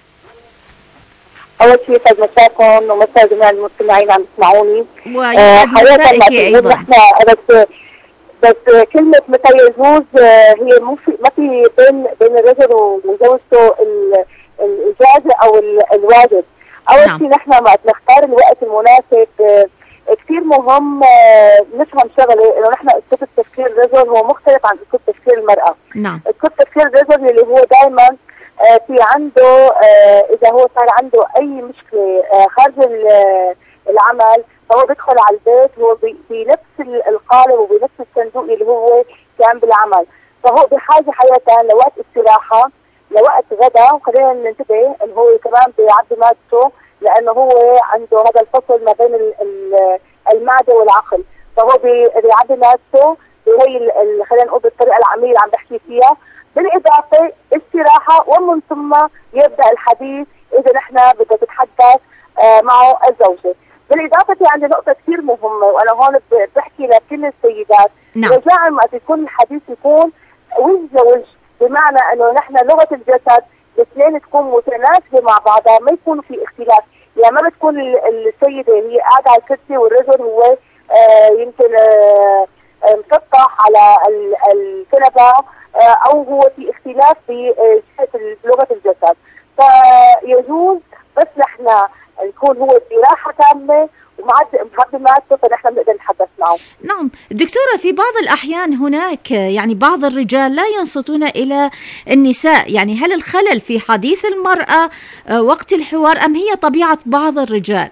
أول شيء يسعد مساكم ومساء جميع المستمعين عم يسمعوني.
ويسعد مساءك أيضا.
بس كلمة متى يجوز هي ما في بين الرجل وزوجته الإجازة أو الواجب. أول شيء نحن ما نختار الوقت المناسب كثير مهم نفهم شغلة، إنه نحن أسلوب تفكير الرجل هو مختلف عن أسلوب تفكير المرأة.
نعم.
أسلوب تفكير الرجل اللي هو دائما في عنده إذا هو صار عنده أي مشكلة خارج العمل، فهو بيدخل على البيت هو بنفس القالب وبنفس الصندوق اللي هو كان بالعمل، فهو بحاجة حياة لوقت استراحة، لوقت غدا. وخلينا ننتبه انه هو كمان بيعبي مادته، لانه هو عنده هذا الفصل ما بين المعدة والعقل، فهو بيعبي مادته وهي خلينا نقول بالطريقة العامية اللي عم بحكي فيها. بالاضافة استراحة، ومن ثم يبدأ الحديث اذا نحن بدنا نتحدث معه الزوجة. بالاضافه في عندي نقطه كثير مهمه، وانا هون بحكي لكل السيدات.
نعم.
رجاء ما يكون الحديث يكون وجه لوجه، بمعنى انه نحن لغه الجسد الاثنين تكون متناسبه مع بعضها، ما يكون في اختلاف. يعني ما بتكون السيده هي قاعده على الكرسي والرجل هو يمكن مسطح على الكنبه، او هو في اختلاف في لغه الجسد. فيجوز بس نحن يكون هو براحة تامة ومعبي مادته، فنحن بنقدر نتحدث معه.
نعم دكتورة، في بعض الأحيان هناك يعني بعض الرجال لا ينصتون إلى النساء، يعني هل الخلل في حديث المرأة وقت الحوار أم هي طبيعة بعض الرجال؟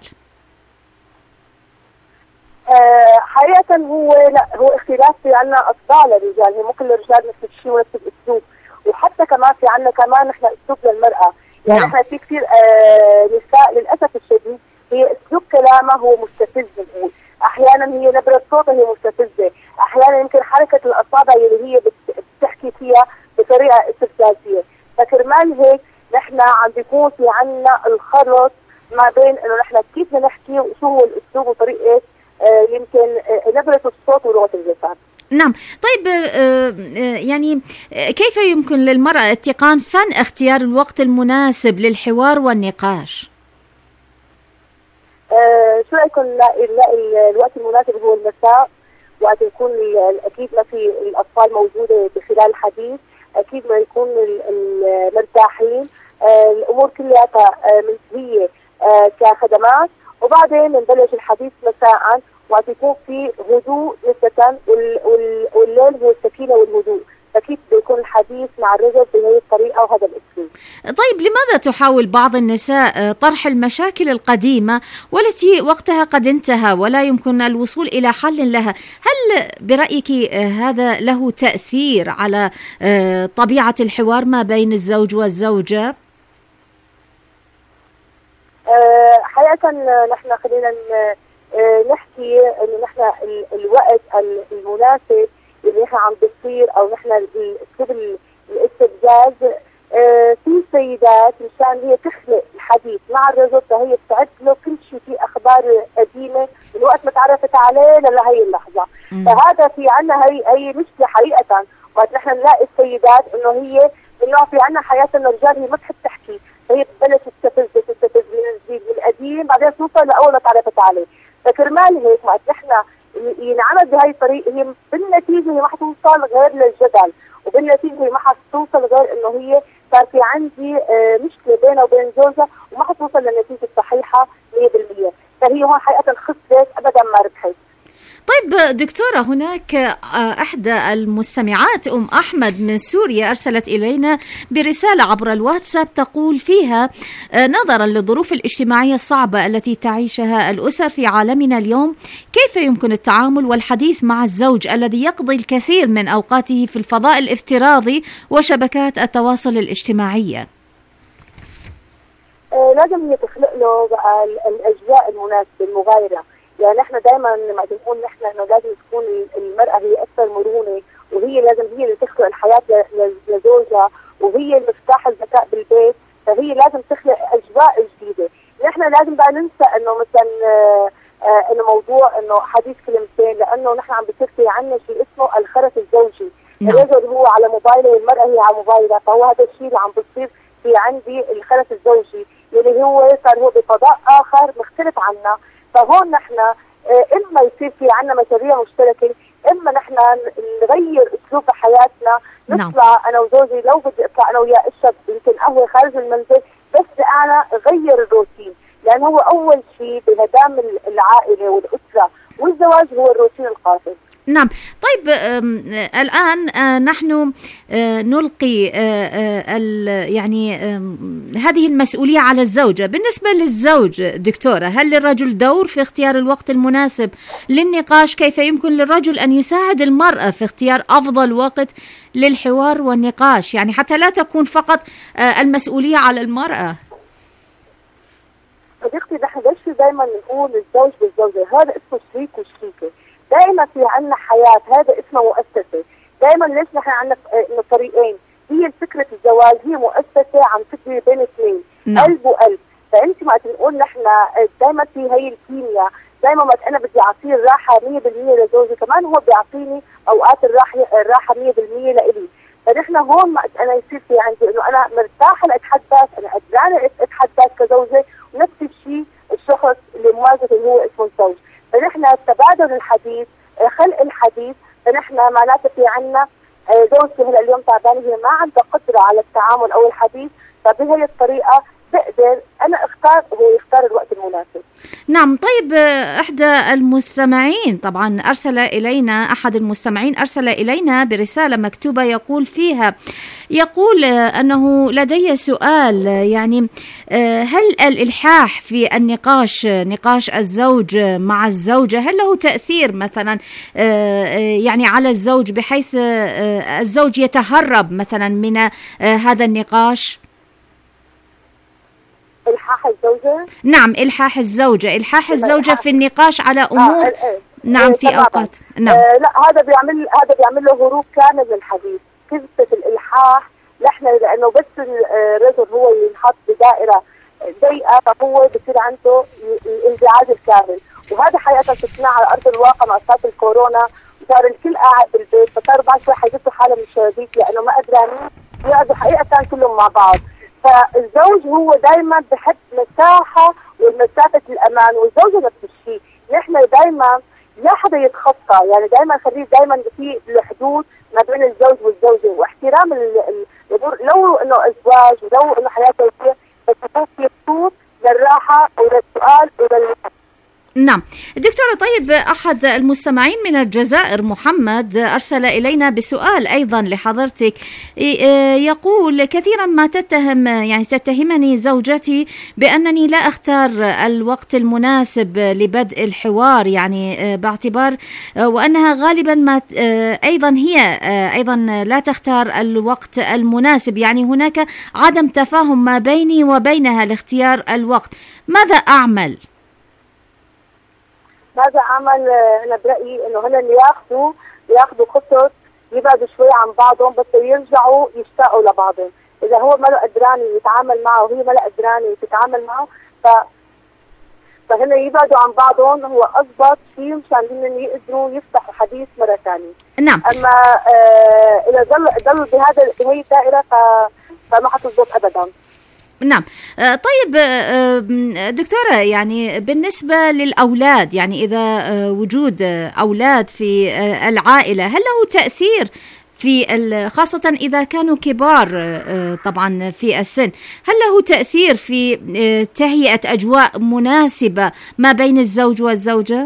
حقيقة هو اختلاف في عنا أطباع للرجال، هي ممكن الرجال نفس الشيء ونفس الأسلوب، وحتى كمان في عنا كمان نحن أسلوب للمرأة. يعني احنا في كثير نساء للاسف الشديد هي اسلوب كلامها هو مستفز، بنقول احيانا هي نبره صوتها هي مستفزه، احيانا يمكن حركه الاصابع اللي هي بتحكي فيها بطريقه استفزازيه. فكرمال هيك نحن عم بيكون في عنا الخلط ما بين انه نحن كيف بدنا نحكي وشو هو الاسلوب وطريقه يمكن نبره الصوت ولغه الجسد.
نعم. طيب يعني كيف يمكن للمرأة اتقان فن اختيار الوقت المناسب للحوار والنقاش؟
شو رايكم نلاقي الوقت المناسب هو المساء، وقت يكون اكيد ما في الاطفال موجوده بخلال الحديث، اكيد ما يكون مرتاحين، الامور كلها منتهيه كخدمات، وبعدين نبلش الحديث مساء وقت يكون في هدوء نسبة، والليل هو السكينة والهدوء. أكيد بيكون الحديث مع الرجل بهذه الطريقة وهذا الأسلوب.
طيب لماذا تحاول بعض النساء طرح المشاكل القديمة والتي وقتها قد انتهى ولا يمكن الوصول إلى حل لها؟ هل برأيك هذا له تأثير على طبيعة الحوار ما بين الزوج والزوجة؟
حقيقة نحن خلينا نحكي انه نحن الوقت المناسب اللي نحن عم بتصير، او نحن اسلوب الاستفزاز في سيدات مشان هي تخلق الحديث مع الرجل، فهي بتعد له كل شيء في اخبار قديمه من وقت ما تعرفت عليه لهي اللحظه. فهذا في عنا هي مشكله حقيقه. وقت نحن نلاقي السيدات انه في عنا حياه الرجال هي ما بتحب تحكي، فهي بتبلش تستفز من الجديد من القديم، بعدين توصل لاول ما تعرفت عليه. فكرمال هيك وقت نحن ينعمل بهي الطريقه هي بالنتيجه هي ما حتوصل غير للجدل، وبالنتيجه هي ما حتوصل غير انه هي صار في عندي مشكله بينها وبين زوجها وما حتوصل للنتيجه الصحيحه 100%. فهي هون حقيقه خسرت ابدا ما ربحت.
طيب دكتورة، هناك أحدى المستمعات أحمد من سوريا أرسلت إلينا برسالة عبر الواتساب تقول فيها: نظرا للظروف الاجتماعية الصعبة التي تعيشها الأسر في عالمنا اليوم، كيف يمكن التعامل والحديث مع الزوج الذي يقضي الكثير من أوقاته في الفضاء الافتراضي وشبكات التواصل الاجتماعية؟
لازم هي تخلق له بقى الأجواء المناسبة المغايرة. يعني احنا دائما لما بنقول نحن انه لازم تكون المرأة هي اكثر مرونة، وهي لازم هي اللي تخلق الحياة لزوجها، وهي المفتاح الذكاء بالبيت، فهي لازم تخلق اجواء جديدة. نحن لازم بقى ننسى انه مثلا انه موضوع انه حديث كلمتين، لانه نحن عم بصير في عندنا شيء اسمه الخرس الزوجي. الرجل هو على موبايله والمرأة هي على موبايلها، فهو هذا الشيء اللي عم بصير في عندي الخرس الزوجي اللي هو صار هو بفضاء اخر مختلف عنا. فهون نحن اما يصير في عنا مشاريع مشتركه، اما نحن نغير اسلوب حياتنا، نطلع انا وزوجي، لو بدي اطلع انا وياه اشرب يمكن قهوه خارج المنزل، بس انا غير الروتين، لان هو اول شيء بهدام العائله والاسره والزواج هو الروتين القاتل.
نعم. طيب الآن نحن نلقي يعني هذه المسؤولية على الزوجة. بالنسبة للزوج دكتورة، هل للرجل دور في اختيار الوقت المناسب للنقاش؟ كيف يمكن للرجل أن يساعد المرأة في اختيار أفضل وقت للحوار والنقاش، يعني حتى لا تكون فقط المسؤولية على المرأة؟
صديقتي نحن دائما نقول الزوج بالزوجة، هذا اسمه شريك وشريكة. دائما في عنا حياة، هذا اسمه مؤسسة. دائما ليش نحن عنا طريقين؟ هي فكرة الزواج هي مؤسسة عم تجري بين اثنين، قلب وقلب. فانت ما تقول نحن دائما في هي الكيمياء، دائما ما انا بدي اعطيه الراحة 100% لزوجي، كمان هو بيعطيني اوقات الراحة 100% لإلي. فنحن هون ما انا يصير في عندي انه انا مرتاحة لاتحدث، انا قدرانة اتحدث كزوجة، ونفس الشيء الشخص اللي مواجهه اللي هو اسمه الزوج. فنحن تبادل الحديث، خلق الحديث. فنحن معناته في عنا زوجتي هلا اليوم تعبانه، هي ما عندها قدره على التعامل او الحديث، فبهي الطريقه بقدر انا اختار وهو يختار الوقت المناسب.
نعم. طيب احدى المستمعين طبعا احد المستمعين ارسل الينا برساله مكتوبه يقول فيها، يقول انه لدي سؤال، يعني هل الالحاح في نقاش الزوج مع الزوجه هل له تاثير مثلا يعني على الزوج، بحيث الزوج يتهرب مثلا من هذا النقاش؟
إلحاح الزوجة؟
نعم، إلحاح الزوجة في النقاش على أمور نعم في أوقات. نعم.
لا، هذا بيعمل له هروب كامل للحديث. قصة الإلحاح نحن لأنه بس الرجل هو ينحط بدائرة ضيقة، فهو بصير عنده الانزعاج الكامل، وهذا حقيقة شفناه على أرض الواقع مع صار الكورونا، وصار الكل قاعد بالبيت، فصار بعد شوي حيجسوا حالهم من الشبابيك لأنه ما قدرانين يقعدوا حقيقة كلهم مع بعض. فالزوج هو دائما بحب مساحة ومسافة الأمان، والزوجة نفس الشيء. نحن دائما لا حدا يتخطى، يعني دائما خليه دائما في الحدود ما بين الزوج والزوجة، واحترام لو انه ازواج ولو انه حياة زوجية، بس يكون في حدود للراحة وللسؤال
نعم. دكتورة، طيب أحد المستمعين من الجزائر محمد أرسل إلينا بسؤال أيضا لحضرتك، يقول كثيرا ما تتهمني زوجتي بأنني لا أختار الوقت المناسب لبدء الحوار، يعني باعتبار وأنها غالبا ما أيضا لا تختار الوقت المناسب، يعني هناك عدم تفاهم ما بيني وبينها لاختيار الوقت. ماذا أعمل؟
أنا برأيي إنه هن اللي ياخذوا خطط يبعدوا شوي عن بعضهم، بس يرجعوا يشتاقوا لبعضهم. إذا هو ما له قدران يتعامل معه وهي ما له قدران تتعامل معه، فهنا يبعدوا عن بعضهم هو أضبط شيء مشان هن يقدروا يفتحوا حديث مرة ثانية.
نعم.
أما إذا ضل بهي الدائرة فما حتضبط أبدا.
نعم. طيب دكتورة، يعني بالنسبة للأولاد، يعني إذا وجود أولاد في العائلة هل له تأثير في خاصة إذا كانوا كبار طبعا في السن، هل له تأثير في تهيئة أجواء مناسبة ما بين الزوج والزوجة؟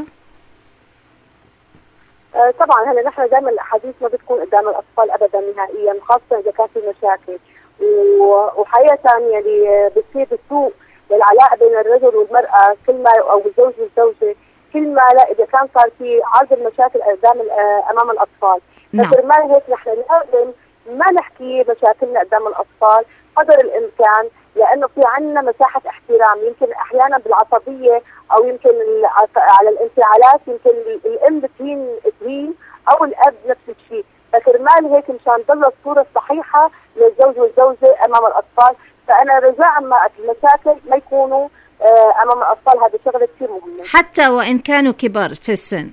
طبعا هلا نحن دائما الأحاديث ما بتكون قدام الأطفال أبدا نهائيا، خاصة إذا كان في مشاكل. وحقيقة يعني بتصير بسوء للعلاقة بين الرجل والمرأة كل ما، أو الزوج والزوجة كل ما لا إذا كان صار في عرض المشاكل أمام الأطفال. فكرمال هيك نحن لازم ما نحكي مشاكلنا قدام الأطفال قدر الإمكان، لأنه في عنا مساحة احترام. يمكن أحيانا بالعصبية أو يمكن على الانفعالات يمكن الأم بتهين أو الأب نفس الشيء. فكرمال هيك مشان تضل الصورة الصحيحة للزوج والزوجة أمام الأطفال، فأنا رجاء ما المشاكل ما يكونوا أمام الأطفال. هذا شغلة كثير مهمة
حتى وإن كانوا كبار في السن.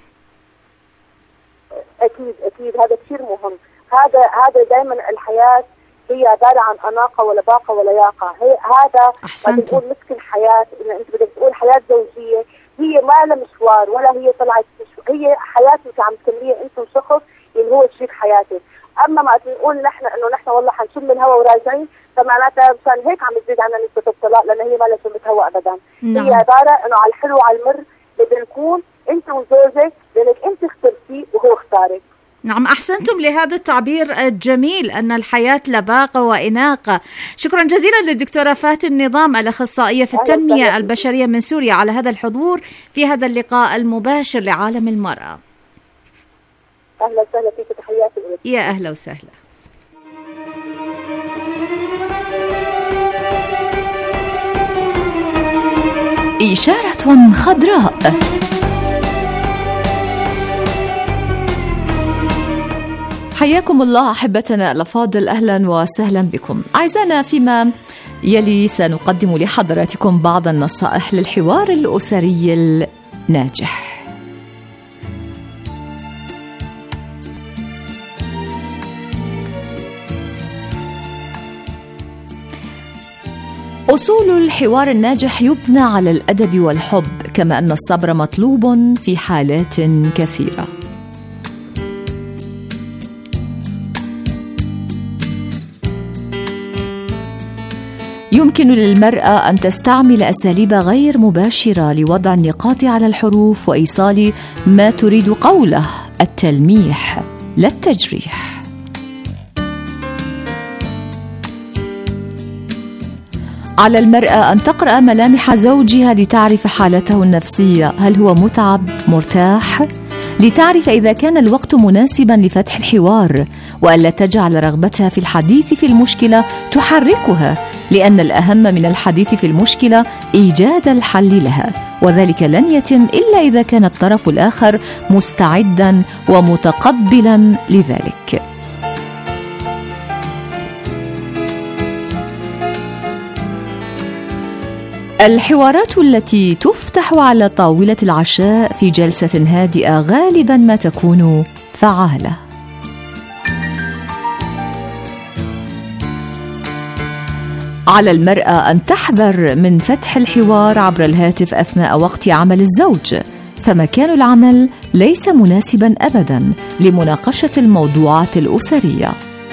أكيد هذا كثير مهم. هذا دائما الحياة هي عبارة عن أناقة ولا باقة ولا ياقة. هذا بدك تقول مسك الحياة، إن أنت بدك تقول حياة زوجية هي ما لها مشوار ولا هي طلعت هي حياتك عم تكمليها أنت وشخص اللي هو شريك حياتك. أما ما تقول نحن إنه نحن والله حنشم الهواء وراجعين، فمعناتها مشان هيك عم تزيد عنا نسبة الطلاق، لأن هي ما لها شمة هواء أبدا. نعم. هي عبارة إنه على الحلو وعلى المر بدنا نكون أنت وزوجك، لأنك أنت اخترتيه وهو اختارك.
نعم، أحسنتم لهذا التعبير الجميل أن الحياة لباقة وإناقة. شكرا جزيلا للدكتورة فاتن نظام الأخصائية في التنمية البشرية من سوريا على هذا الحضور في هذا اللقاء المباشر لعالم المرأة.
أهلا وسهلا فيك، تحياتي لك.
يا أهلا وسهلا.
إشارة خضراء. حياكم الله أحبتنا الأفاضل، أهلا وسهلا بكم. أعزائنا، فيما يلي سنقدم لحضراتكم بعض النصائح للحوار الأسري الناجح. أصول الحوار الناجح يبنى على الأدب والحب، كما أن الصبر مطلوب في حالات كثيرة. يمكن للمرأة أن تستعمل أساليب غير مباشرة لوضع النقاط على الحروف وإيصال ما تريد قوله، التلميح لا التجريح. على المرأة أن تقرأ ملامح زوجها لتعرف حالته النفسية، هل هو متعب، مرتاح، لتعرف إذا كان الوقت مناسبا لفتح الحوار، وألا تجعل رغبتها في الحديث في المشكلة تحركها، لأن الأهم من الحديث في المشكلة إيجاد الحل لها، وذلك لن يتم إلا إذا كان الطرف الآخر مستعدا ومتقبلا لذلك. الحوارات التي تفتح على طاولة العشاء في جلسة هادئة غالبا ما تكون فعالة. على المرأة أن تحذر من فتح الحوار عبر الهاتف أثناء وقت عمل الزوج، فمكان العمل ليس مناسبا أبدا لمناقشة الموضوعات الأسرية.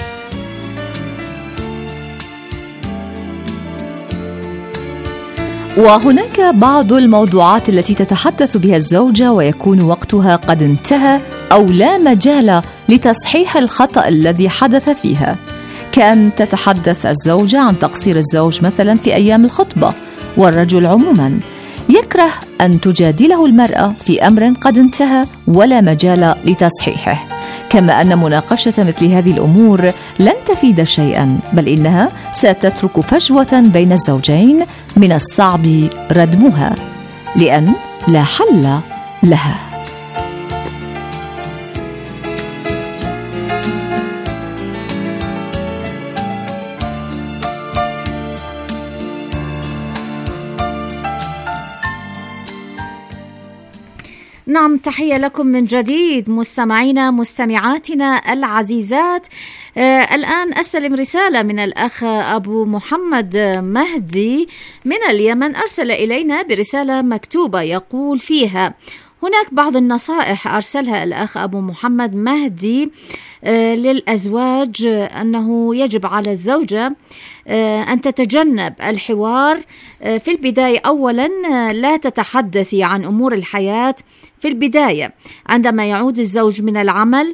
وهناك بعض الموضوعات التي تتحدث بها الزوجة ويكون وقتها قد انتهى أو لا مجال لتصحيح الخطأ الذي حدث فيها، كأن تتحدث الزوجة عن تقصير الزوج مثلا في أيام الخطبة، والرجل عموما يكره أن تجادله المرأة في أمر قد انتهى ولا مجال لتصحيحه. كما أن مناقشة مثل هذه الأمور لن تفيد شيئا، بل إنها ستترك فجوة بين الزوجين من الصعب ردمها، لأن لا حل لها.
نعم، تحية لكم من جديد مستمعينا مستمعاتنا العزيزات. الآن أستلم رسالة من الأخ أبو محمد مهدي من اليمن. أرسل إلينا برسالة مكتوبة يقول فيها: هناك بعض النصائح أرسلها الأخ أبو محمد مهدي للأزواج، أنه يجب على الزوجة أن تتجنب الحوار في البداية. أولا، لا تتحدثي عن أمور الحياة في البداية. عندما يعود الزوج من العمل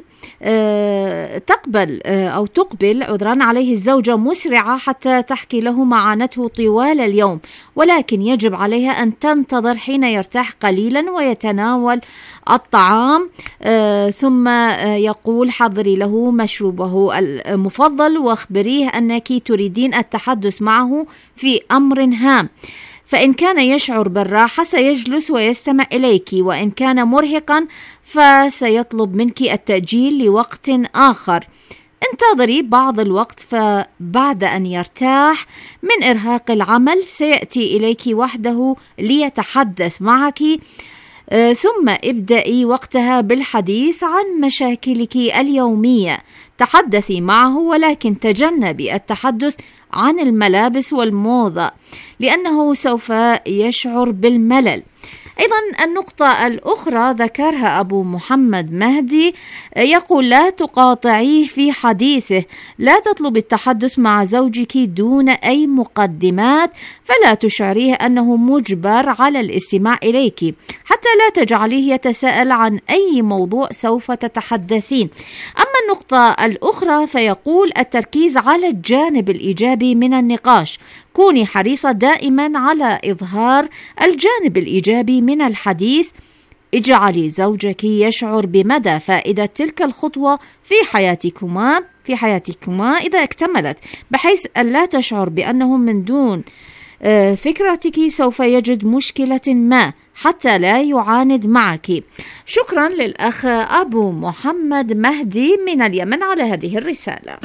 تقبل عليه الزوجة مسرعة حتى تحكي له ما عانته طوال اليوم، ولكن يجب عليها أن تنتظر حين يرتاح قليلا ويتناول الطعام، ثم يقول: حضري له مشروبه المفضل واخبريه أنك تريدين التحدث معه في أمر هام. فإن كان يشعر بالراحة سيجلس ويستمع إليك، وإن كان مرهقا فسيطلب منك التأجيل لوقت آخر. انتظري بعض الوقت، فبعد أن يرتاح من إرهاق العمل سيأتي إليك وحده ليتحدث معك، ثم ابدأي وقتها بالحديث عن مشاكلك اليومية. تحدثي معه، ولكن تجنبي التحدث عن الملابس والموضة لأنه سوف يشعر بالملل. أيضا النقطة الأخرى ذكرها أبو محمد مهدي، يقول: لا تقاطعيه في حديثه، لا تطلب التحدث مع زوجك دون أي مقدمات، فلا تشعريه أنه مجبر على الاستماع إليك، حتى لا تجعليه يتساءل عن أي موضوع سوف تتحدثين. أما النقطة الأخرى فيقول: التركيز على الجانب الإيجابي من النقاش. كوني حريصة دائما على إظهار الجانب الإيجابي من الحديث. اجعلي زوجك يشعر بمدى فائدة تلك الخطوة في حياتكما إذا اكتملت، بحيث ألا تشعر بأنه من دون فكرتك سوف يجد مشكلة ما حتى لا يعاند معك. شكرا للأخ أبو محمد مهدي من اليمن على هذه الرسالة.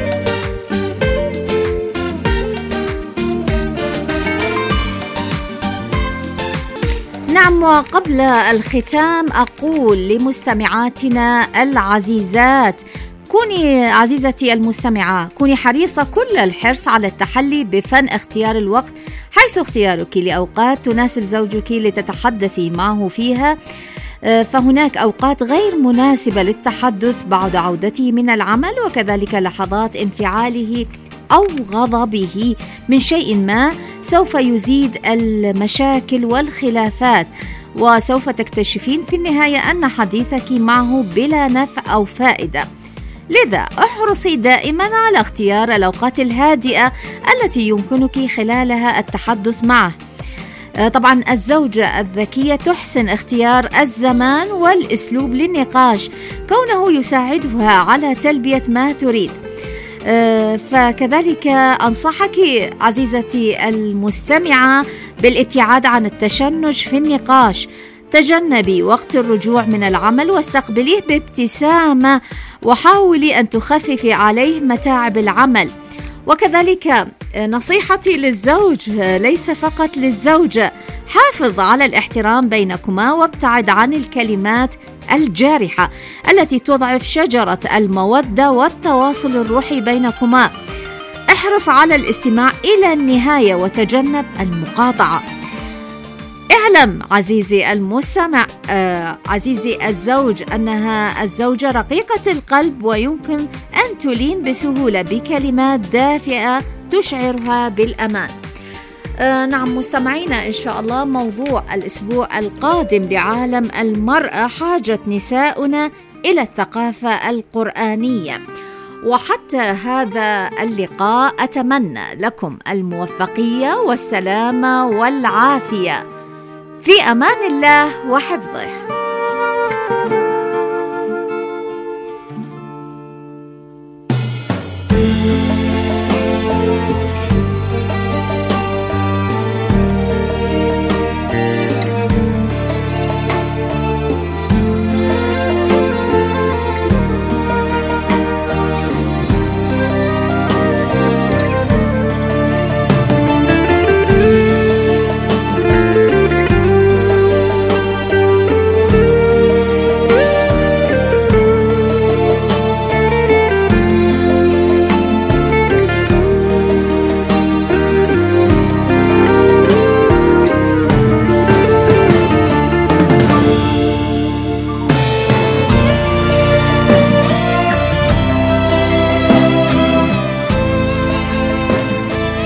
نعم، وقبل الختام أقول لمستمعاتنا العزيزات: كوني عزيزتي المستمعة، كوني حريصة كل الحرص على التحلي بفن اختيار الوقت، حيث اختيارك لأوقات تناسب زوجك لتتحدثي معه فيها. فهناك أوقات غير مناسبة للتحدث بعد عودته من العمل، وكذلك لحظات انفعاله أو غضبه من شيء ما سوف يزيد المشاكل والخلافات، وسوف تكتشفين في النهاية أن حديثك معه بلا نفع أو فائدة. لذا احرصي دائما على اختيار الأوقات الهادئة التي يمكنك خلالها التحدث معه. طبعا الزوجة الذكية تحسن اختيار الزمان والأسلوب للنقاش، كونه يساعدها على تلبية ما تريد. فكذلك أنصحك عزيزتي المستمعة بالابتعاد عن التشنج في النقاش. تجنبي وقت الرجوع من العمل واستقبليه بابتسامة، وحاولي أن تخففي عليه متاعب العمل. وكذلك نصيحتي للزوج ليس فقط للزوجة: حافظ على الاحترام بينكما، وابتعد عن الكلمات الجارحة التي تضعف شجرة المودة والتواصل الروحي بينكما. احرص على الاستماع إلى النهاية وتجنب المقاطعة. اعلم عزيزي المستمع، عزيزي الزوج، أنها الزوجة رقيقة القلب، ويمكن أن تلين بسهولة بكلمات دافئة تشعرها بالأمان. نعم مستمعينا، إن شاء الله موضوع الأسبوع القادم لعالم المرأة: حاجة نساؤنا إلى الثقافة القرآنية. وحتى هذا اللقاء أتمنى لكم الموفقية والسلامة والعافية، في أمان الله وحفظه.